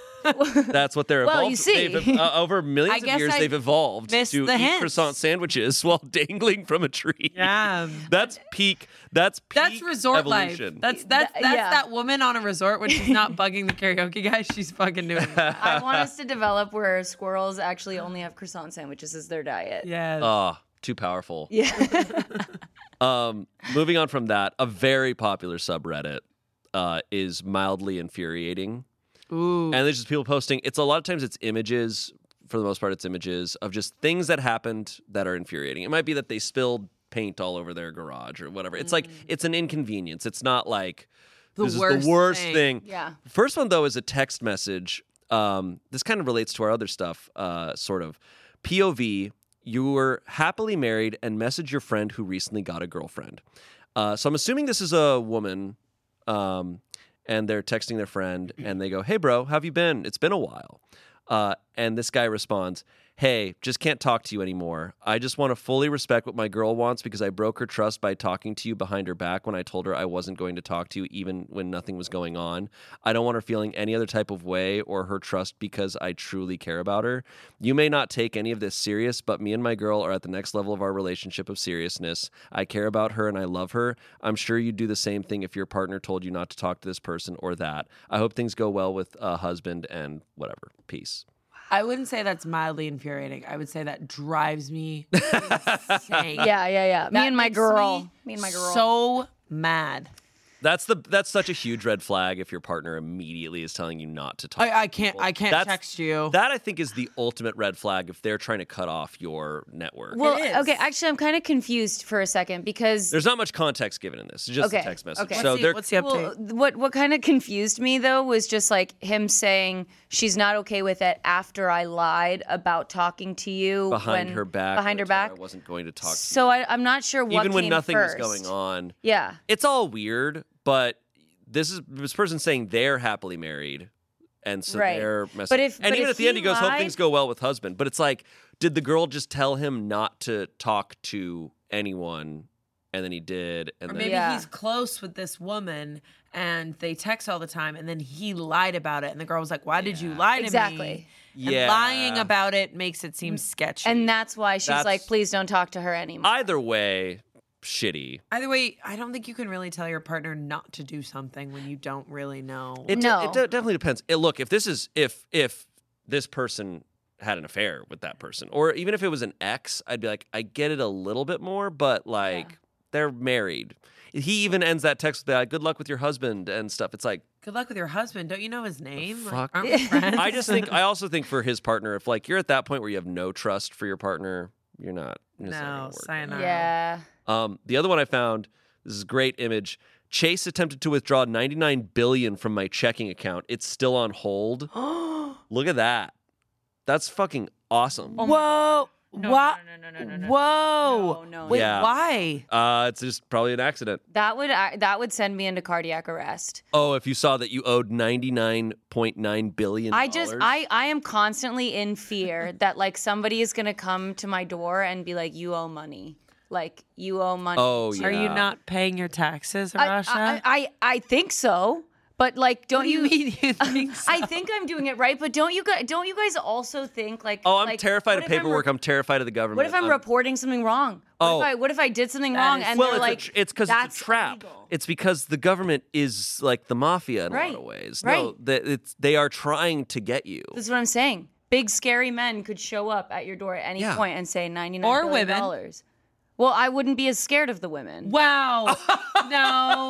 That's what they're Well, evolved. you see. They've, uh, over millions I of guess years, I they've evolved missed to the eat hints. croissant sandwiches while dangling from a tree. Yeah. That's peak. That's peak That's resort evolution. life. That's that's Th- that's yeah. that woman on a resort when she's not bugging the karaoke guy. She's fucking doing it. I want us to develop where squirrels actually only have croissant sandwiches as their diet. Yeah. Oh, too powerful. Yeah. Um, moving on from that, a very popular subreddit uh, is mildly infuriating. Ooh. And there's just people posting. It's a lot of times it's images for the most part, it's images of just things that happened that are infuriating. It might be that they spilled paint all over their garage or whatever. It's like it's an inconvenience. It's not like The this worst is the worst thing. thing. Yeah. First one though is a text message. Um, this kind of relates to our other stuff, uh, sort of. P O V. You were happily married and message your friend who recently got a girlfriend. Uh, so I'm assuming this is a woman, um, and they're texting their friend, and they go, "Hey, bro, how have you been? It's been a while." Uh, and this guy responds, "Hey, just can't talk to you anymore. I just want to fully respect what my girl wants because I broke her trust by talking to you behind her back when I told her I wasn't going to talk to you even when nothing was going on. I don't want her feeling any other type of way or her trust because I truly care about her. You may not take any of this serious, but me and my girl are at the next level of our relationship of seriousness. I care about her and I love her. I'm sure you'd do the same thing if your partner told you not to talk to this person or that. I hope things go well with a husband and whatever. Peace." I wouldn't say that's mildly infuriating. I would say that drives me insane. Yeah, yeah, yeah. Me That and my makes girl. me Me and my girl. So mad. That's the that's such a huge red flag if your partner immediately is telling you not to talk. I, I can't. I can't That's- text you. That I think is the ultimate red flag if they're trying to cut off your network. Well, It is. okay, actually, I'm kind of confused for a second because There's not much context given in this. It's just Okay, a text message. okay. So what's, they're the, what's the update? well, what what kind of confused me though was just like him saying she's not okay with it after I lied about talking to you behind when- her back. Behind when her I told back. I wasn't going to talk to So I, I'm not sure you. what Even when came nothing first. was going on. Yeah. It's all weird, but this is this person saying they're happily married. And so Right. they're messing. But if- and but even if at the end, he he goes, "Hope lied- things go well with husband." But it's like, did the girl just tell him not to talk to anyone, and then he did, and Or then maybe Yeah. he's close with this woman and they text all the time and then he lied about it and the girl was like, "Why did you lie to me?" Exactly. And Yeah. lying about it makes it seem sketchy. And that's why she's That's- like, please don't talk to her anymore. either way, shitty. Either way, I don't think you can really tell your partner not to do something when you don't really know. It, de- No. it de- definitely depends. It, look, if this is if if this person had an affair with that person, or even if it was an ex, I'd be like, I get it a little bit more, but like they're married. He even ends that text with like, "Good luck with your husband" and stuff. It's like, Good luck with your husband. Don't you know his name? Like, fuck? aren't we friends? I just think I also think for his partner, if like you're at that point where you have no trust for your partner, you're not. It's not gonna No, work. sayonara. yeah. Um, the other one I found, this is a great image. Chase attempted to withdraw ninety-nine billion dollars from my checking account. It's still on hold. Look at that. That's fucking awesome. Whoa. No, what? no, no, no, no, no, no. Whoa. No, no, Wait, Yeah. why? Uh, it's just probably an accident. That would uh, that would send me into cardiac arrest. Oh, if you saw that you owed ninety-nine point nine billion dollars. I just I I am constantly in fear that like somebody is gonna come to my door and be like, you owe money. Like you owe money. Oh, to yeah. Are you not paying your taxes, I, Arasha? I, I I think so, but like, don't what do you, you? mean you think so? I think I'm doing it right, but don't you guys? Don't you guys also think like? Oh, I'm like, terrified what of if I'm paperwork. re- I'm terrified of the government. What if I'm reporting something wrong? What Oh. if I what if I did something That wrong is- and well, they're it's like, a tr- it's because it's that's a trap. illegal. It's because the government is like the mafia in a Right. lot of ways. Right. No, that it's they are trying to get you. This is what I'm saying. Big scary men could show up at your door at any Yeah. point and say ninety-nine Or billion women. dollars. Well, I wouldn't be as scared of the women. Wow. no.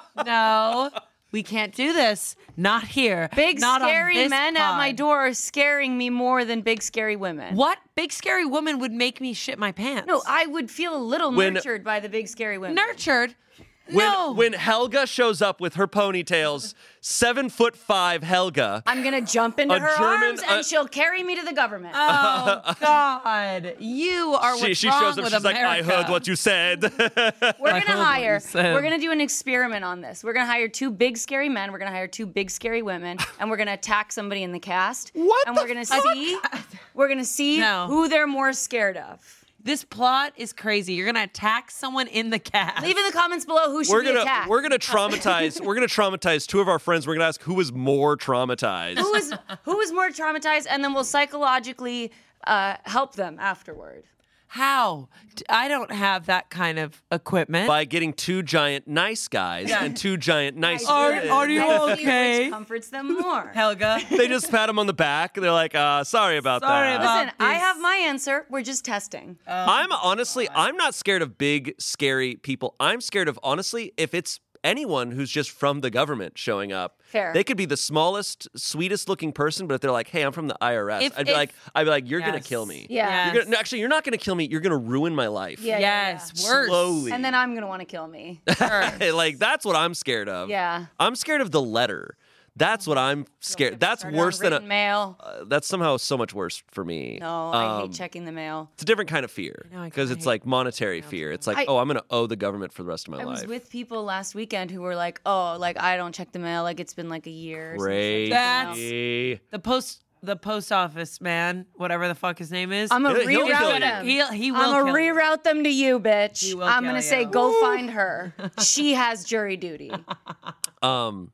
No. We can't do this. Not here. Big Not on scary this men at my pod. door are scaring me more than big scary women. What? Big scary woman would make me shit my pants. No, I would feel a little When- nurtured by the big scary women. nurtured. When no. when Helga shows up with her ponytails, seven foot five Helga. I'm gonna jump into A her German- arms and uh, she'll carry me to the government. Oh God! You are She, what's she wrong shows up. with She's like, "I America." heard what you said." we're heard gonna what you hire. said. We're gonna do an experiment on this. We're gonna hire two big scary men. We're gonna hire two big scary women, and we're gonna attack somebody in the cast. What And the we're gonna see. We're gonna see No. who they're more scared of. This plot is crazy. You're gonna attack someone in the cast. Leave in the comments below who should we're be gonna attacked. we're gonna traumatize. We're gonna traumatize two of our friends. We're gonna ask who was more traumatized. who is who is more traumatized, and then we'll psychologically uh, help them afterward. How? D- I don't have that kind of equipment. By getting two giant nice guys and two giant nice Are- women. are you Let's see okay? which comforts them more. Helga. They just pat him on the back. They're like, uh, "Sorry about Sorry that." about- Listen, I this- have my answer. We're just testing. I'm honestly, I'm not scared of big, scary people. I'm scared of honestly if it's anyone who's just from the government showing up. Fair. They could be the smallest, sweetest looking person, but if they're like, "Hey, I'm from the I R S," If- I'd be if- like, "I'd be like, you're gonna Yes. kill me. Yeah. Yes. You're gonna, no, actually, you're not gonna kill me. You're gonna ruin my life. Yeah, yeah, Yes, yeah. worse. Slowly. And then I'm gonna want to kill me. like that's what I'm scared of. Yeah. I'm scared of the letter. That's what I'm scared. That's Start on worse than a. written mail. Uh, that's somehow so much worse for me. No, I Um, hate checking the mail. It's a different kind of fear know, I because kinda it's hate like monetary fear. It's like, I- oh, I'm gonna owe the government for the rest of my I life. was with people last weekend who were like, "Oh, like I don't check the mail. Like it's been like a year." since I Crazy. checked the mail." That's- The post the post office man, whatever the fuck his name is. I'm gonna He'll- he'll kill reroute you. them. He'll- he will I'm gonna kill you. reroute them to you, bitch. He will I'm kill gonna say, you. go find her. She has jury duty. Um.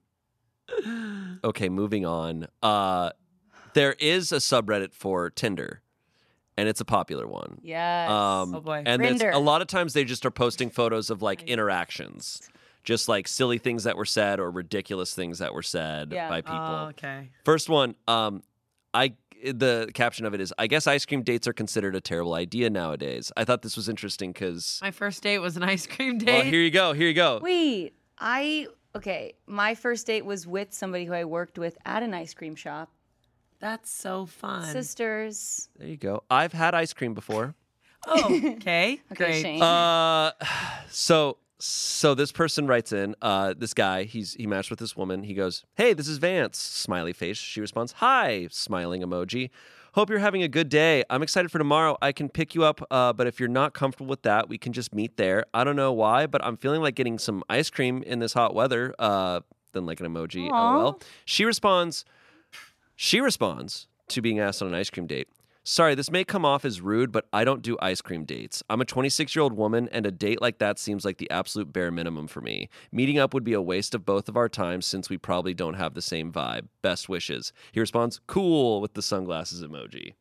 Okay, moving on. Uh, there is a subreddit for Tinder, and it's a popular one. Yes. Um, Oh, boy. And it's, Grindr. a lot of times they just are posting photos of like interactions, just like silly things that were said or ridiculous things that were said Yeah. by people. Oh, okay. First one, um, I the caption of it is, I guess ice cream dates are considered a terrible idea nowadays. I thought this was interesting because, My first date was an ice cream date. well, here you go, here you go. Wait, I okay. My first date was with somebody who I worked with at an ice cream shop. That's so fun. Sisters. There you go. I've had ice cream before. Oh, okay. Okay, Great. Shane. Uh, so so this person writes in, uh, this guy, he's he matched with this woman. He goes, "Hey, this is Vance." Smiley face. She responds, "Hi," smiling emoji. "Hope you're having a good day. I'm excited for tomorrow. I can pick you up, uh, but if you're not comfortable with that, we can just meet there. I don't know why, but I'm feeling like getting some ice cream in this hot weather." Uh, then like an emoji. Aw. LOL. She responds. She responds to being asked on an ice cream date. "Sorry, this may come off as rude, but I don't do ice cream dates. I'm a twenty-six-year-old woman, and a date like that seems like the absolute bare minimum for me. Meeting up would be a waste of both of our time since we probably don't have the same vibe. Best wishes." He responds, "Cool," with the sunglasses emoji.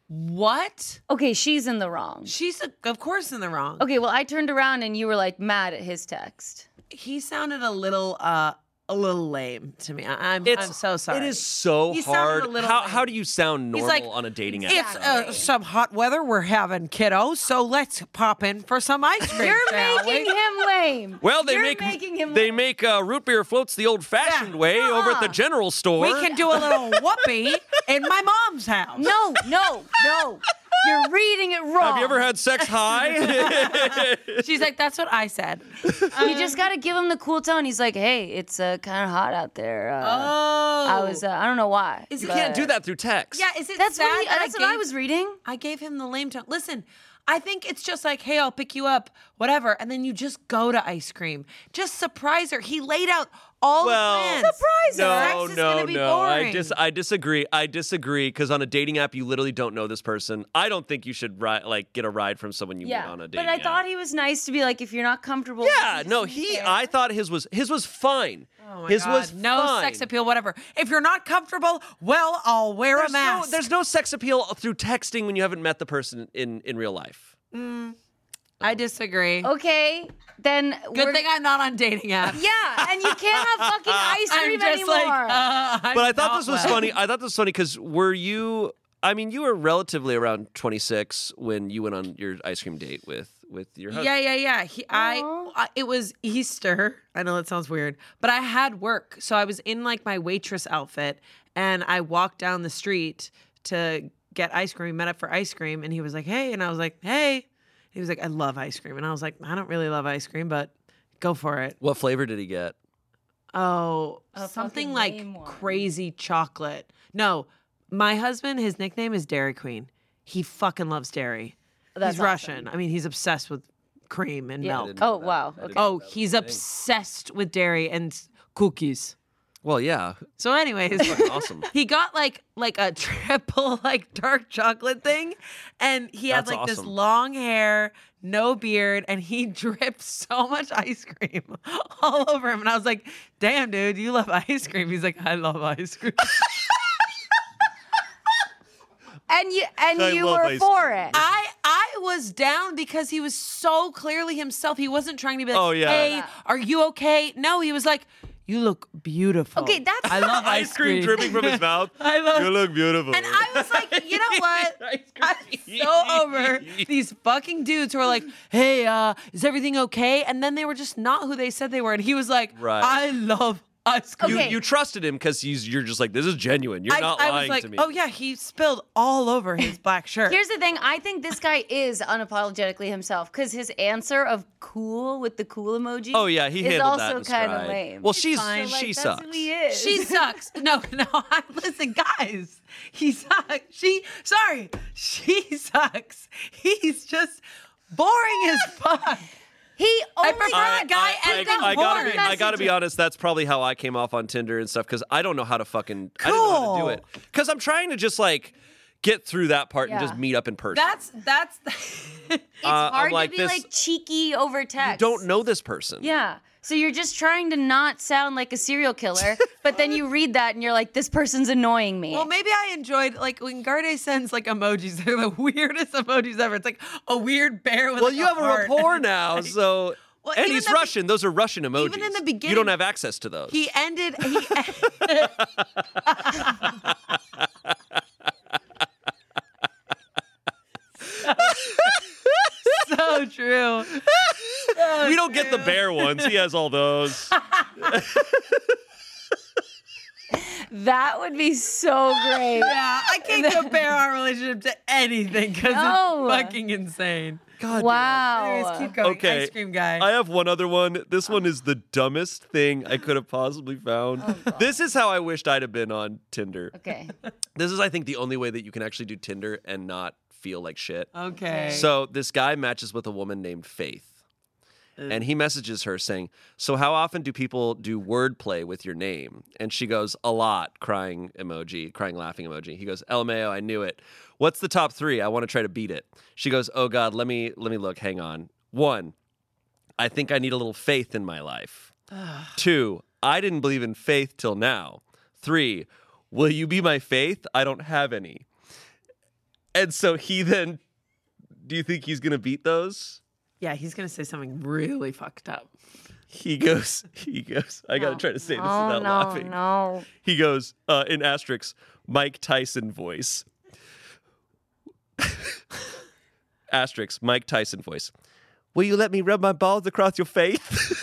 What? Okay, she's in the wrong. She's a, of course in the wrong. Okay, well, I turned around and you were like mad at his text. He sounded a little uh a little lame to me. I, I'm I'm so sorry. It is so He sounded hard. a little How, lame. how do you sound He's normal like, on a dating app? It's uh, some hot weather we're having, kiddo. So let's pop in for some ice cream. You're shall making we? him lame. Well, they You're make making him they lame. make uh, root beer floats the old-fashioned Yeah. way over at the Nuh-uh. general store. We can do a little whoopee in my mom's house. No, no, no. You're reading it wrong. Have you ever had sex high? She's like, that's what I said. You just got to give him the cool tone. He's like, hey, it's uh, kind of hot out there. Uh, Oh. I was, uh, I don't know why. Is You it- can't do that through text. Yeah, is it That's sad what, he, that that's I what I gave- was reading. I gave him the lame tone. Listen, I think it's just like, hey, I'll pick you up, whatever, and then you just go to ice cream. Just surprise her. He laid out all Well, the plans. Surprise no, her. Sex is no, gonna be no. I boring. dis- I disagree. I disagree because on a dating app, you literally don't know this person. I don't think you should ri- like get a ride from someone you meet Yeah, on a but dating I app. thought he was nice to be like, if you're not comfortable. Yeah, just no, meet he. there. I thought his was his was fine. Oh my his God. was no fine. sex appeal, whatever. If you're not comfortable, well, I'll wear There's a no, mask. there's no sex appeal through texting when you haven't met the person in in real life. I disagree. Okay, then. Good we're, thing I'm not on dating apps. Yeah, and you can't have fucking ice I'm cream just anymore. like, uh, I'm But I thought not this was well. funny. I thought this was funny because were you? I mean, you were relatively around twenty-six when you went on your ice cream date with with your husband. Yeah, yeah, yeah. He, I, Aw. I, it was Easter. I know that sounds weird, but I had work, so I was in like my waitress outfit, and I walked down the street to get ice cream. Met up for ice cream, and he was like, "Hey," and I was like, "Hey." He was like, "I love ice cream," and I was like, "I don't really love ice cream, but go for it." What flavor did he get? Oh, A something fucking like lame one. crazy chocolate. No, my husband, his nickname is Dairy Queen. He fucking loves dairy. That's he's awesome. Russian. I mean, he's obsessed with cream and Yeah. milk. Oh wow. Okay. Oh, he's obsessed with dairy and s- cookies. Well, yeah, So, anyways, awesome. he got like like a triple like dark chocolate thing, and he had That's like this awesome. long hair, no beard, and he dripped so much ice cream all over him. And I was like, "Damn, dude, you love ice cream." He's like, "I love ice cream." And you and I you love were ice for cream. it. I I was down because he was so clearly himself. He wasn't trying to be like, Oh, yeah. "Hey, Yeah. are you okay?" No, he was like, you look beautiful. Okay, that's I love Ice cream dripping from his mouth. I love You look beautiful. And I was like, you know what? I'm so over these fucking dudes who are like, hey, uh, is everything okay? And then they were just not who they said they were. And he was like, Right. I love ice cream. You, Okay. you trusted him because he's you're just like, this is genuine. You're I, not I lying was like, to me. oh yeah, he spilled all over his black shirt. Here's the thing. I think this guy is unapologetically himself because his answer of cool with the cool emoji. Oh, yeah, he is handled that also in kind of stride. lame. Well, she's fine. So, like, she that's sucks. Who he is. She sucks. No, no. I, listen, guys. He sucks. She. Sorry. She sucks. He's just boring as fuck. He only prefer got a guy I, and I, the I gotta porn be, I gotta be messages. honest. That's probably how I came off on Tinder and stuff because I don't know how to fucking. I don't know how to do Cool. it because I'm trying to just like get through that part and Yeah. just meet up in person. That's that's. It's Uh, I'm hard like to be this- like cheeky over text. you don't know this person. Yeah. So you're just trying to not sound like a serial killer, but then you read that and you're like, this person's annoying me. Well, maybe I enjoyed like when Garde sends like emojis. They're the weirdest emojis ever. It's like a weird bear with. Well, like, you have a heart. rapport now, so. Well, and even he's the- Russian. Those are Russian emojis. even in the you beginning- don't have access to those. He ended. He. so true. we don't get the bear ones. He has all those. that would be so great. Yeah, I can't compare our relationship to anything because No. it's fucking insane. God. Wow. Anyways, keep going. Okay. Ice cream guy. I have one other one. This one is the dumbest thing I could have possibly found. This is how I wished I'd have been on Tinder. Okay. This is, I think, the only way that you can actually do Tinder and not feel like shit. okay. So this guy matches with a woman named Faith. And he messages her saying, so how often do people do wordplay with your name? And she goes, a lot, crying emoji, crying laughing emoji. He goes, L M A O, I knew it. What's the top three? I want to try to beat it. She goes, oh God, let me let me look. Hang on. One, I think I need a little faith in my life. Two, I didn't believe in faith till now. Three, will you be my faith? I don't have any. And so he then, do you think he's going to beat those? Yeah, he's gonna say something really fucked up. He goes, he goes, I gotta try to say this Oh, without no, laughing. no. He goes, uh, in asterisks, Mike Tyson voice. Asterisks, Mike Tyson voice. Will you let me rub my balls across your face?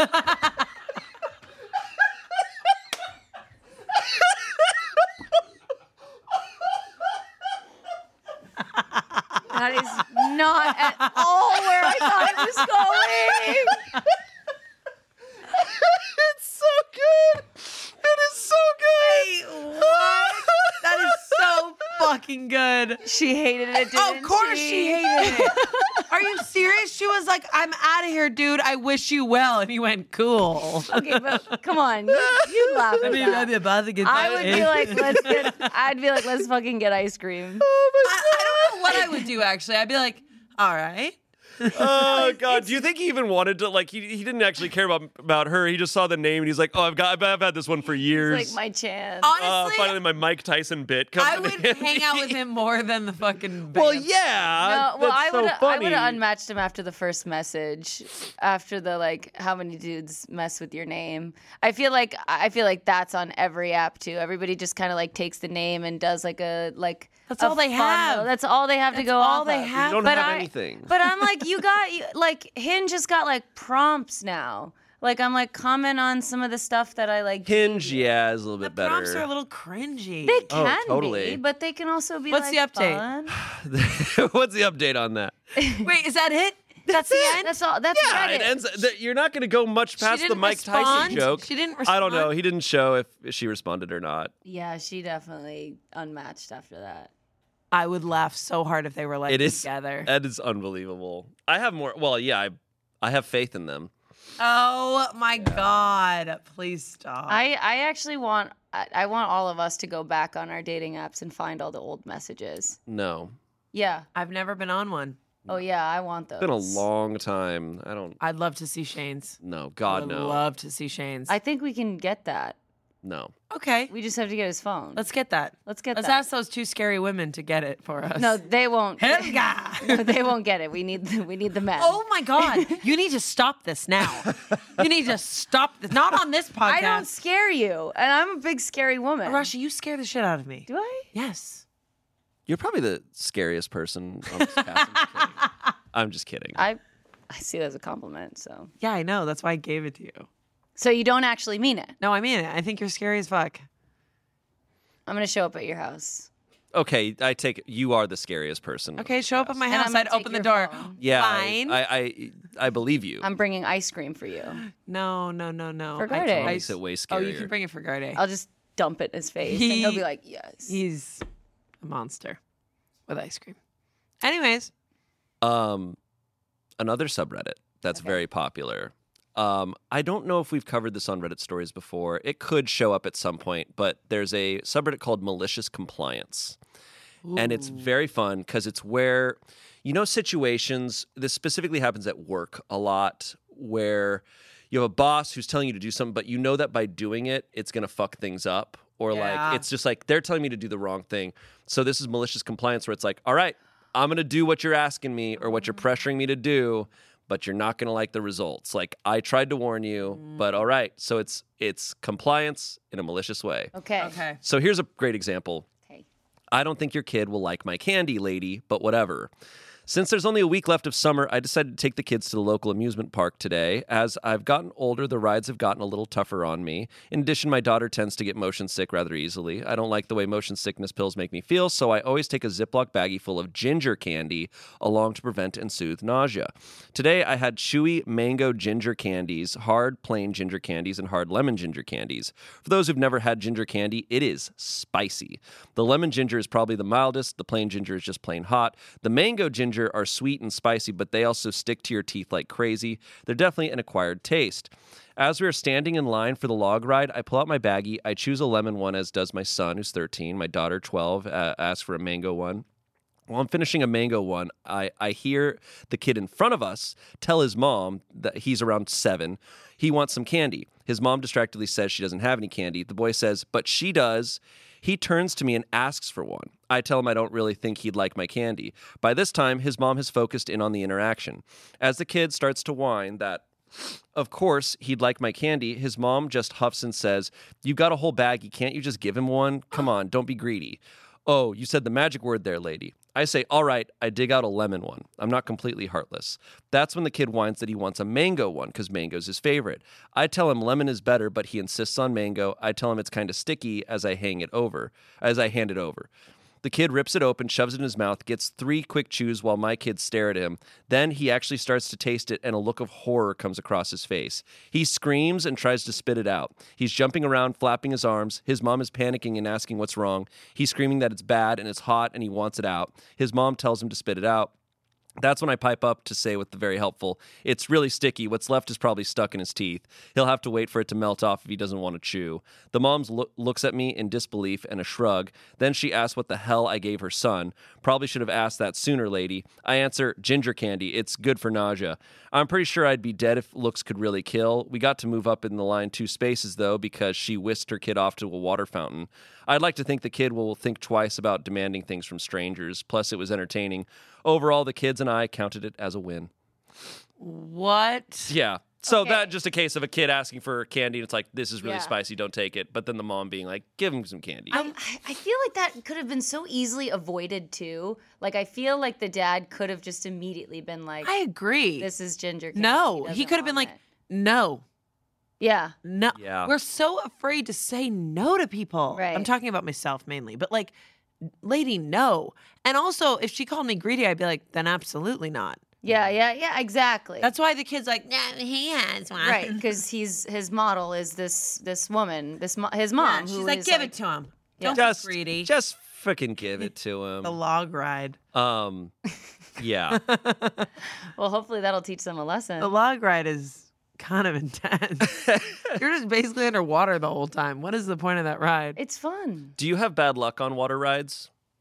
That is not at all where I thought it was going. It's so good. It is so good. What? That is so fucking good. She hated it, didn't Of course she hated it. Are you serious? She was like, I'm out of here, dude. I wish you well. And he went, cool. Okay, but come on. You, you laugh at that. be about to get I would be like, let's get, I'd be like, let's fucking get ice cream. I, I don't know what I would do, actually. I'd be like, all right. Oh God! Do you think he even wanted to? Like, he, he didn't actually care about about her. He just saw the name and he's like, "Oh, I've got, I've, I've had this one for years." It's like my chance. uh, Honestly, finally, my Mike Tyson bit comes I in would handy. hang out with him more than the fucking Well, Bamf. yeah. No, well, that's I so would I funny. would have unmatched him after the first message, after the like, how many dudes mess with your name? I feel like I feel like that's on every app too. Everybody just kind of like takes the name and does like a like. That's a all they fun have. little- That's all they have to That's go all off they of. have. You don't But have I- anything. But I'm like, you got you- like Hinge has got like prompts now. Like I'm like comment on some of the stuff that I like. Hinge, yeah, is a little The bit better. prompts are a little cringy. They Oh, can totally. be, but they can also be. What's like, the update? fun. What's the update on that? Wait, is that it? That's the end? That's all. That's Yeah, Reddit. it ends. That you're not going to go much past the didn't Mike respond? Tyson joke. She didn't I don't know. respond? He didn't show if she responded or not. Yeah, she definitely unmatched after that. I would laugh so hard if they were like It is together. That is unbelievable. I have more. Well, yeah, I, I have faith in them. Oh my God. Please stop. I, I actually want I, I want all of us to go back on our dating apps and find all the old messages. No, Yeah. I've never been on one. Oh yeah, I want those. it's been a long time. I don't. I'd love to see Shane's. No, I God would no. love to see Shane's. I think we can get that. No. Okay. We just have to get his phone. Let's get that. Let's get Let's that. ask those two scary women to get it for us. No, they won't. Helga! No, they won't get it. We need the, we need the men. Oh my God. You need to stop this now. You need to stop this. Not on this podcast. I don't scare you, and I'm a big scary woman. Russia, you scare the shit out of me. Do I? Yes. You're probably the scariest person on this cast. I'm just kidding. I'm just kidding. I I see that as a compliment. So Yeah, I know. That's why I gave it to you. so you don't actually mean it. No, I mean it. I think you're scary as fuck. I'm gonna show up at your house. Okay, I take it you are the scariest person. Okay, show up at my And house. I'm gonna I'd open the take door. your phone. Yeah, I- Fine. I, I I believe you. I'm bringing ice cream for you. No, no, no, no. For I- Garde. That I- makes it way scarier. Oh, you can bring it for Garde. I'll just dump it in his face, and he'll be like, "Yes." He's a monster with ice cream. Anyways, Um, another subreddit that's Okay. very popular. Um, I don't know if we've covered this on Reddit stories before. It could show up at some point, but there's a subreddit called Malicious Compliance. And it's very fun because it's where, you know, situations, this specifically happens at work a lot, where you have a boss who's telling you to do something, but you know that by doing it, it's going to fuck things up. Or Yeah. like, it's just like, they're telling me to do the wrong thing. So this is malicious compliance where it's like, all right, I'm going to do what you're asking me or what you're pressuring me to do, but you're not going to like the results. Like, I tried to warn you, but all right. So it's it's compliance in a malicious way. Okay. okay. So here's a great example. Okay. I don't think your kid will like my candy, lady, but whatever. Since there's only a week left of summer, I decided to take the kids to the local amusement park today. As I've gotten older, the rides have gotten a little tougher on me. In addition, my daughter tends to get motion sick rather easily. I don't like the way motion sickness pills make me feel, so I always take a Ziploc baggie full of ginger candy along to prevent and soothe nausea. Today, I had chewy mango ginger candies, hard plain ginger candies, and hard lemon ginger candies. For those who've never had ginger candy, it is spicy. The lemon ginger is probably the mildest. The plain ginger is just plain hot. The mango ginger are sweet and spicy, but they also stick to your teeth like crazy. They're definitely an acquired taste. As we are standing in line for the log ride, I pull out my baggie. I choose a lemon one, as does my son, who's thirteen. My daughter, twelve, uh, asks for a mango one. While I'm finishing a mango one, I, I hear the kid in front of us tell his mom that he's around seven. He wants some candy. His mom distractedly says she doesn't have any candy. The boy says, but she does. He turns to me and asks for one. I tell him I don't really think he'd like my candy. By this time, his mom has focused in on the interaction. As the kid starts to whine that, of course, he'd like my candy, his mom just huffs and says, "You've got a whole baggie. Can't you just give him one? Come on, don't be greedy." "Oh, you said the magic word there, lady." I say, "All right," I dig out a lemon one. I'm not completely heartless. That's when the kid whines that he wants a mango one because mango's his favorite. I tell him lemon is better, but he insists on mango. I tell him it's kind of sticky as I hang it over, as I hand it over. The kid rips it open, shoves it in his mouth, gets three quick chews while my kids stare at him. Then he actually starts to taste it, and a look of horror comes across his face. He screams and tries to spit it out. He's jumping around, flapping his arms. His mom is panicking and asking what's wrong. He's screaming that it's bad and it's hot and he wants it out. His mom tells him to spit it out. That's when I pipe up to say with the very helpful, "It's really sticky. What's left is probably stuck in his teeth. He'll have to wait for it to melt off if he doesn't want to chew." The mom lo- looks at me in disbelief and a shrug. Then she asks what the hell I gave her son. Probably should have asked that sooner, lady. I answer, "Ginger candy. It's good for nausea." I'm pretty sure I'd be dead if looks could really kill. We got to move up in the line two spaces, though, because she whisked her kid off to a water fountain. I'd like to think the kid will think twice about demanding things from strangers. Plus, it was entertaining. Overall, the kids and I counted it as a win. What? Yeah. So Okay. that just a case of a kid asking for candy, and it's like, this is really Yeah. spicy, don't take it. But then the mom being like, give him some candy. I, I feel like that could have been so easily avoided too. Like I feel like the dad could have just immediately been like, I agree. "This is ginger candy." no, he doesn't could have been want like, it." no, "Yeah, no. Yeah. We're so afraid to say no to people. Right. I'm talking about myself mainly, but like, lady, no. And also, if she called me greedy, I'd be like, then absolutely not. yeah, yeah, yeah, exactly." That's why the kid's like, nah, he has one. right because he's his model is this this woman, this mo- his mom. She's who like, is give it to him. Don't just, be greedy. just freaking give it to him. the log ride. Um, yeah. Well, hopefully that'll teach them a lesson. The log ride is kind of intense. You're just basically underwater the whole time. What is the point of that ride? It's fun. Do you have bad luck on water rides?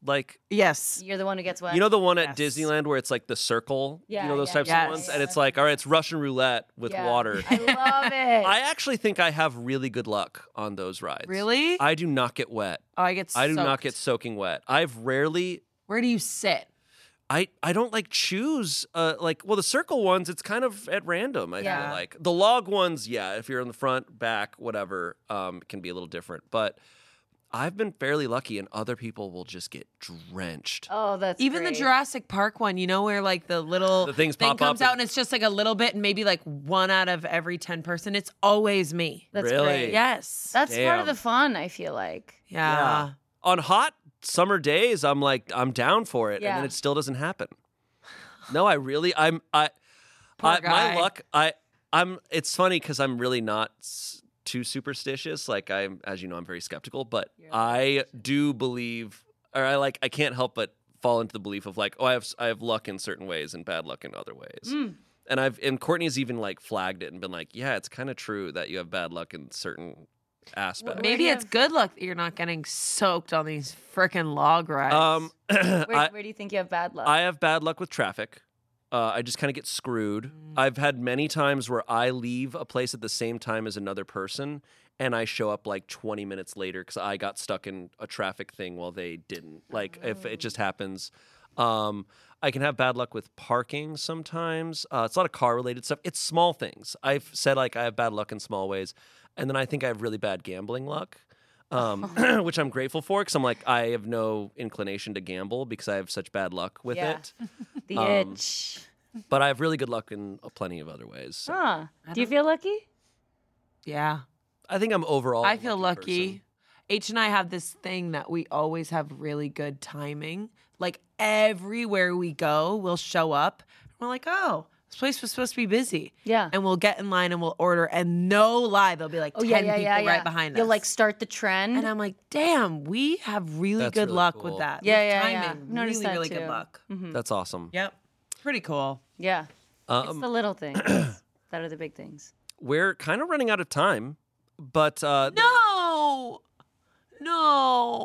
like Yes. You're the one who gets wet. you know the one at Yes. Disneyland where it's like the circle, Yeah, you know those yeah, types yes. of ones, yeah, and it's yeah. like, all right, it's Russian roulette with Yeah. water. I love it. I actually think I have really good luck on those rides. Really? I do not get wet. Oh, I get I do not soaked. get soaking wet. I've rarely. Where do you sit? I, I don't like choose uh like well the circle ones it's kind of at random I Yeah. feel like the log ones yeah if you're in the front back whatever um it can be a little different but I've been fairly lucky and other people will just get drenched. oh, that's Even great. the Jurassic Park one, you know, where like the little The things thing pop comes up out and- and it's just like a little bit, and maybe like one out of every ten person. It's always me. That's Really? great. Yes. That's part of Damn. the fun, I feel like. yeah. On hot summer days I'm like I'm down for it and Yeah. then it still doesn't happen. No, I really I'm I, Poor I guy. my luck I I'm it's funny cuz I'm really not s- too superstitious like I'm as you know I'm very skeptical but I do believe or I like I can't help but fall into the belief of like oh I have I have luck in certain ways and bad luck in other ways. Mm. And I've and Courtney's even like flagged it and been like yeah it's kind of true that you have bad luck in certain aspects. Where Maybe do you it's have- good luck that you're not getting soaked on these freaking log rides. Um Where, I, where do you think you have bad luck? I have bad luck with traffic. Uh, I just kind of get screwed. I've had many times where I leave a place at the same time as another person, and I show up like twenty minutes later because I got stuck in a traffic thing while they didn't. Like if it just happens. Um, I can have bad luck with parking sometimes. Uh, it's a lot of car related stuff. It's small things. I've said like I have bad luck in small ways, and then I think I have really bad gambling luck. Um, which I'm grateful for because I'm like I have no inclination to gamble because I have such bad luck with Yeah. it. the um, itch. But I have really good luck in plenty of other ways. So Huh. Do you feel lucky? yeah. I think I'm overall. I a feel lucky. lucky. person. H and I have this thing that we always have really good timing. Like everywhere we go, we'll show up. And we're like, oh, this place was supposed to be busy. Yeah. And we'll get in line and we'll order. And no lie, there'll be like Oh ten yeah, yeah, people yeah, yeah. right behind us. You'll like start the trend. And I'm like, damn, we have really That's good really luck cool. with that. Yeah, With yeah, timing, yeah. I've noticed really, that really too. good luck. That's awesome. Yep. Pretty cool. yeah. it's Um, the little things that are the big things. we're kind of running out of time, but uh, No. No.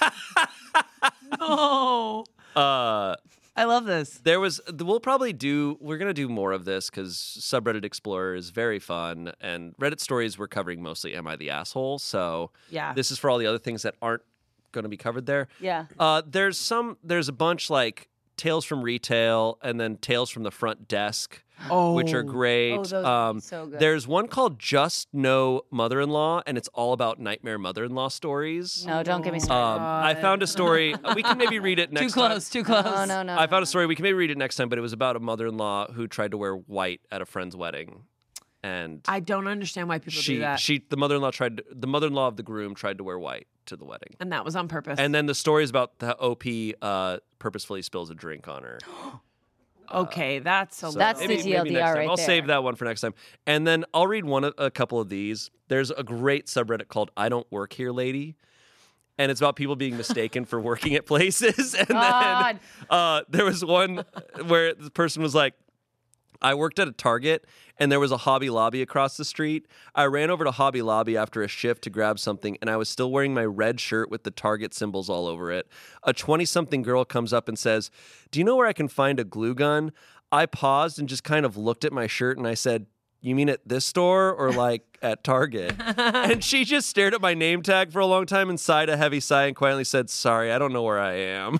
no. uh, I love this. there was. We'll probably do. We're gonna do more of this because subreddit Explorer is very fun, and Reddit stories we're covering mostly. Am I the asshole? So Yeah. this is for all the other things that aren't going to be covered there. Yeah. Uh, there's some. There's a bunch like Tales from Retail, and then Tales from the Front Desk. Oh. Which are great. Oh, those would be um, so good. There's one called Just No Mother-in-Law, and it's all about nightmare mother-in-law stories. No, don't get me Um, started. I found a story. We can maybe read it Too next close, time. too close. no, no, no. I found no. a story. We can maybe read it next time, but it was about a mother-in-law who tried to wear white at a friend's wedding, and I don't understand why people she, do that. she, the mother-in-law tried. To, the mother-in-law of the groom tried to wear white to the wedding, and that was on purpose. and then the story is about the O P uh, purposefully spills a drink on her. okay, that's a So little. That's the maybe- T L D R maybe next time. right I'll there. save that one for next time. And then I'll read one of- a couple of these. There's a great subreddit called I Don't Work Here Lady. And it's about people being mistaken for working at places. And God. then uh, there was one where the person was like, I worked at a Target and there was a Hobby Lobby across the street. I ran over to Hobby Lobby after a shift to grab something and I was still wearing my red shirt with the Target symbols all over it. A twenty-something girl comes up and says, do you know where I can find a glue gun? I paused and just kind of looked at my shirt and I said, you mean at this store or like at Target? And she just stared at my name tag for a long time and sighed a heavy sigh and quietly said, sorry, I don't know where I am.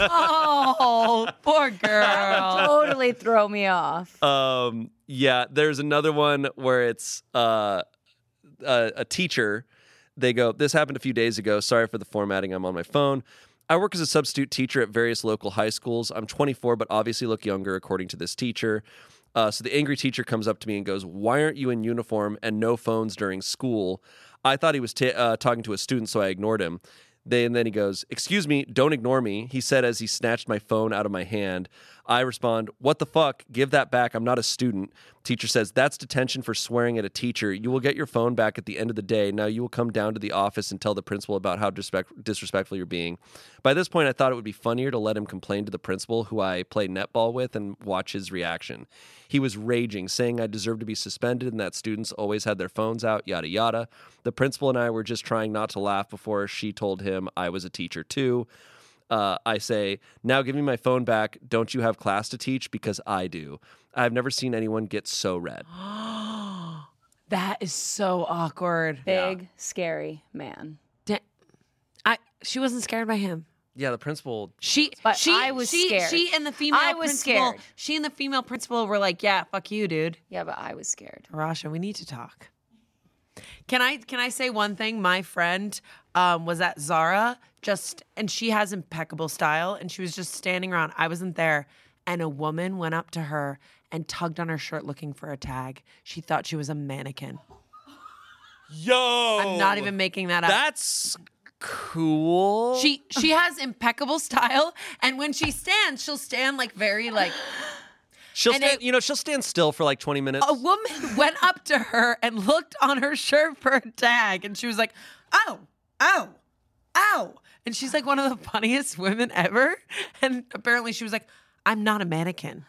Oh, poor girl. Totally throw me off. Um, yeah, there's another one where it's uh, a, a teacher. They go, this happened a few days ago. Sorry for the formatting. I'm on my phone. I work as a substitute teacher at various local high schools. I'm twenty-four, but obviously look younger, according to this teacher. Uh, so the angry teacher comes up to me and goes, why aren't you in uniform and no phones during school? I thought he was t- uh, talking to a student, so I ignored him. They, and then he goes, excuse me, don't ignore me, he said as he snatched my phone out of my hand. I respond, what the fuck? Give that back. I'm not a student. Teacher says, that's detention for swearing at a teacher. You will get your phone back at the end of the day. Now you will come down to the office and tell the principal about how disrespect- disrespectful you're being. By this point, I thought it would be funnier to let him complain to the principal, who I play netball with, and watch his reaction. He was raging, saying I deserved to be suspended and that students always had their phones out, yada, yada. The principal and I were just trying not to laugh before she told him I was a teacher too. Uh, I say, now give me my phone back. Don't you have class to teach? Because I do. I've never seen anyone get so red. That is so awkward. Big, scary man. Da- I she wasn't scared by him. Yeah, the principal. She, But she, I was she, scared. She and the female I was principal. scared. She and the female principal were like, "Yeah, fuck you, dude." Yeah, but I was scared. Rasha, we need to talk. Can I can I say one thing? My friend um, was at Zara, just and she has impeccable style, and she was just standing around. I wasn't there, and a woman went up to her and tugged on her shirt looking for a tag. She thought she was a mannequin. Yo! I'm not even making that up. That's cool. She she has impeccable style, and when she stands, she'll stand like very like. She'll and stand, it- you know, she'll stand still for like twenty minutes. A woman went up to her and looked on her shirt for a tag, and she was like, "Oh, oh, oh!" And she's like one of the funniest women ever. And apparently, she was like, "I'm not a mannequin."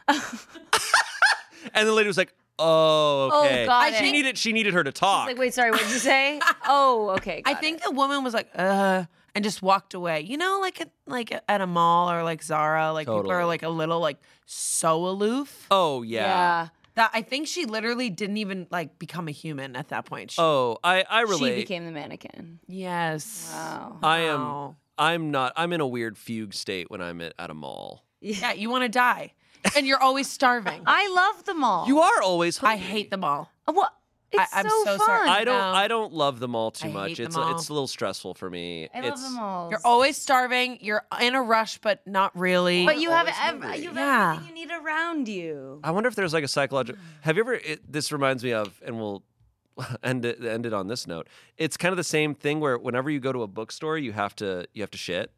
And the lady was like, "Oh, okay." got she it. needed she needed her to talk. Like, wait, sorry, what did you say? Oh, okay. I got think it. the woman was like, "Uh," and just walked away. You know, like at like at a mall or like Zara, like people Totally. are like a little like so aloof. oh yeah. Yeah. That I think she literally didn't even like become a human at that point. She, Oh, I I relate. She became the mannequin. yes. Wow. I am. Wow. I'm not. I'm in a weird fugue state when I'm at, at a mall. Yeah, you want to die, and you're always starving. I love them all. You are always. I Hungry. hate them all. What? It's I- I'm so, so fun. sorry. I don't. No. I don't love them all too I much. hate It's them all. it's a little stressful for me. I it's, love them all. You're always starving. You're in a rush, but not really. But you have, always ev- hungry. you have Yeah. everything you need around you. I wonder if there's like a psychological. Have you ever? It, this reminds me of, and we'll end it end it on this note. It's kind of the same thing where whenever you go to a bookstore, you have to you have to shit.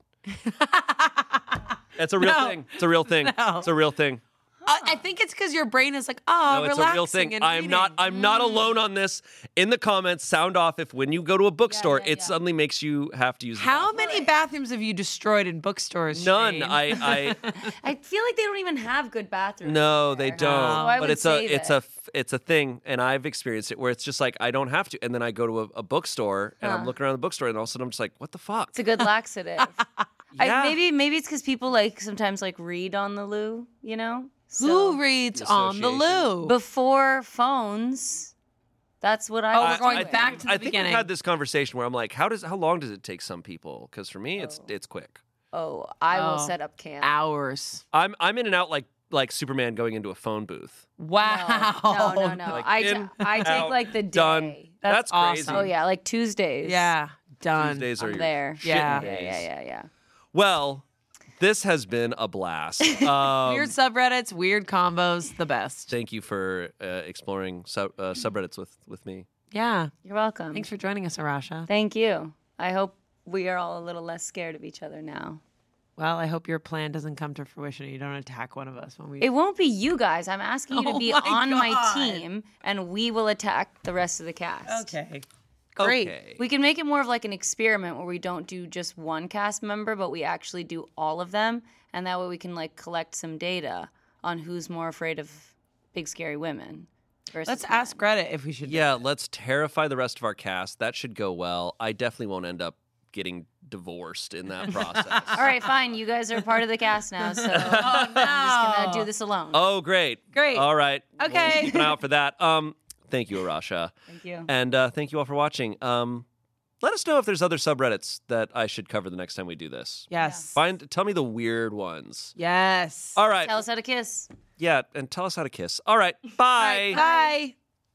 It's a real No. thing. It's a real thing. No. It's a real thing. I, I think it's because your brain is like, oh, No, it's relaxing a real thing. and I'm not. reading. I'm not alone on this. In the comments, sound off if when you go to a bookstore, yeah, it yeah. suddenly makes you have to use. the How bathroom. many bathrooms have you destroyed in bookstores? None. Shane? I. I I feel like they don't even have good bathrooms. no, they there. don't. So I but would it's a. say It's that. a. f- It's a thing, and I've experienced it where it's just like I don't have to, and then I go to a, a bookstore and I'm Huh. looking around the bookstore, and all of a sudden I'm just like, what the fuck? It's a good laxative. Yeah. I, maybe maybe it's because people like sometimes like read on the loo, you know? So, Who reads on the Association. loo? before phones? That's what I Oh, was we're going doing. back to the I think beginning. we've had this conversation where I'm like, how does how long does it take some people? Because for me, it's Oh. it's quick. Oh, I will Oh. set up camp. Hours. I'm I'm in and out like like Superman going into a phone booth. Wow. No, no, no. no. Like, I, in, I take out, like the day. done. That's That's, crazy. awesome. Oh yeah, like Tuesdays. Yeah. Done. Tuesdays are I'm your there. shitting Yeah. Yeah, days. yeah, yeah, yeah. Well, this has been a blast. Um, Weird subreddits, weird combos, the best. Thank you for uh, exploring sub, uh, subreddits with with me. Yeah. You're welcome. Thanks for joining us, Arasha. Thank you. I hope we are all a little less scared of each other now. Well, I hope your plan doesn't come to fruition and you don't attack one of us when we. It won't be you guys. I'm asking you to Oh be my on my God. team, and we will attack the rest of the cast. okay. Great. Okay. We can make it more of like an experiment where we don't do just one cast member, but we actually do all of them, and that way we can like collect some data on who's more afraid of big scary women. Versus Let's men. ask Reddit if we should. Yeah, let's terrify the rest of our cast. That should go well. I definitely won't end up getting divorced in that process. All right, fine. You guys are part of the cast now, so Oh, I'm just gonna no. do this alone. Oh, great. Great. All right. We'll Okay. keep an eye out for that. Um, thank you, Arasha. Thank you. And uh, thank you all for watching. Um, let us know if there's other subreddits that I should cover the next time we do this. Yes. Find, tell me the weird ones. Yes. All right. Tell us how to kiss. Yeah, and tell us how to kiss. All right. Bye. Bye.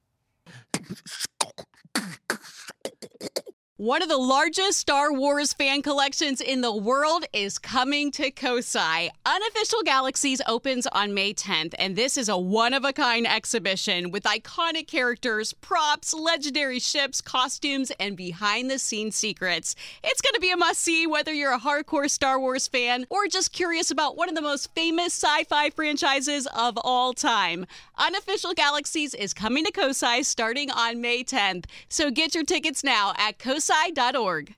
One of the largest Star Wars fan collections in the world is coming to Kosai. Unofficial Galaxies opens on May tenth, and this is a one-of-a-kind exhibition with iconic characters, props, legendary ships, costumes, and behind-the-scenes secrets. It's going to be a must-see whether you're a hardcore Star Wars fan or just curious about one of the most famous sci-fi franchises of all time. Unofficial Galaxies is coming to Kosai starting on May tenth, so get your tickets now at kosai dot org.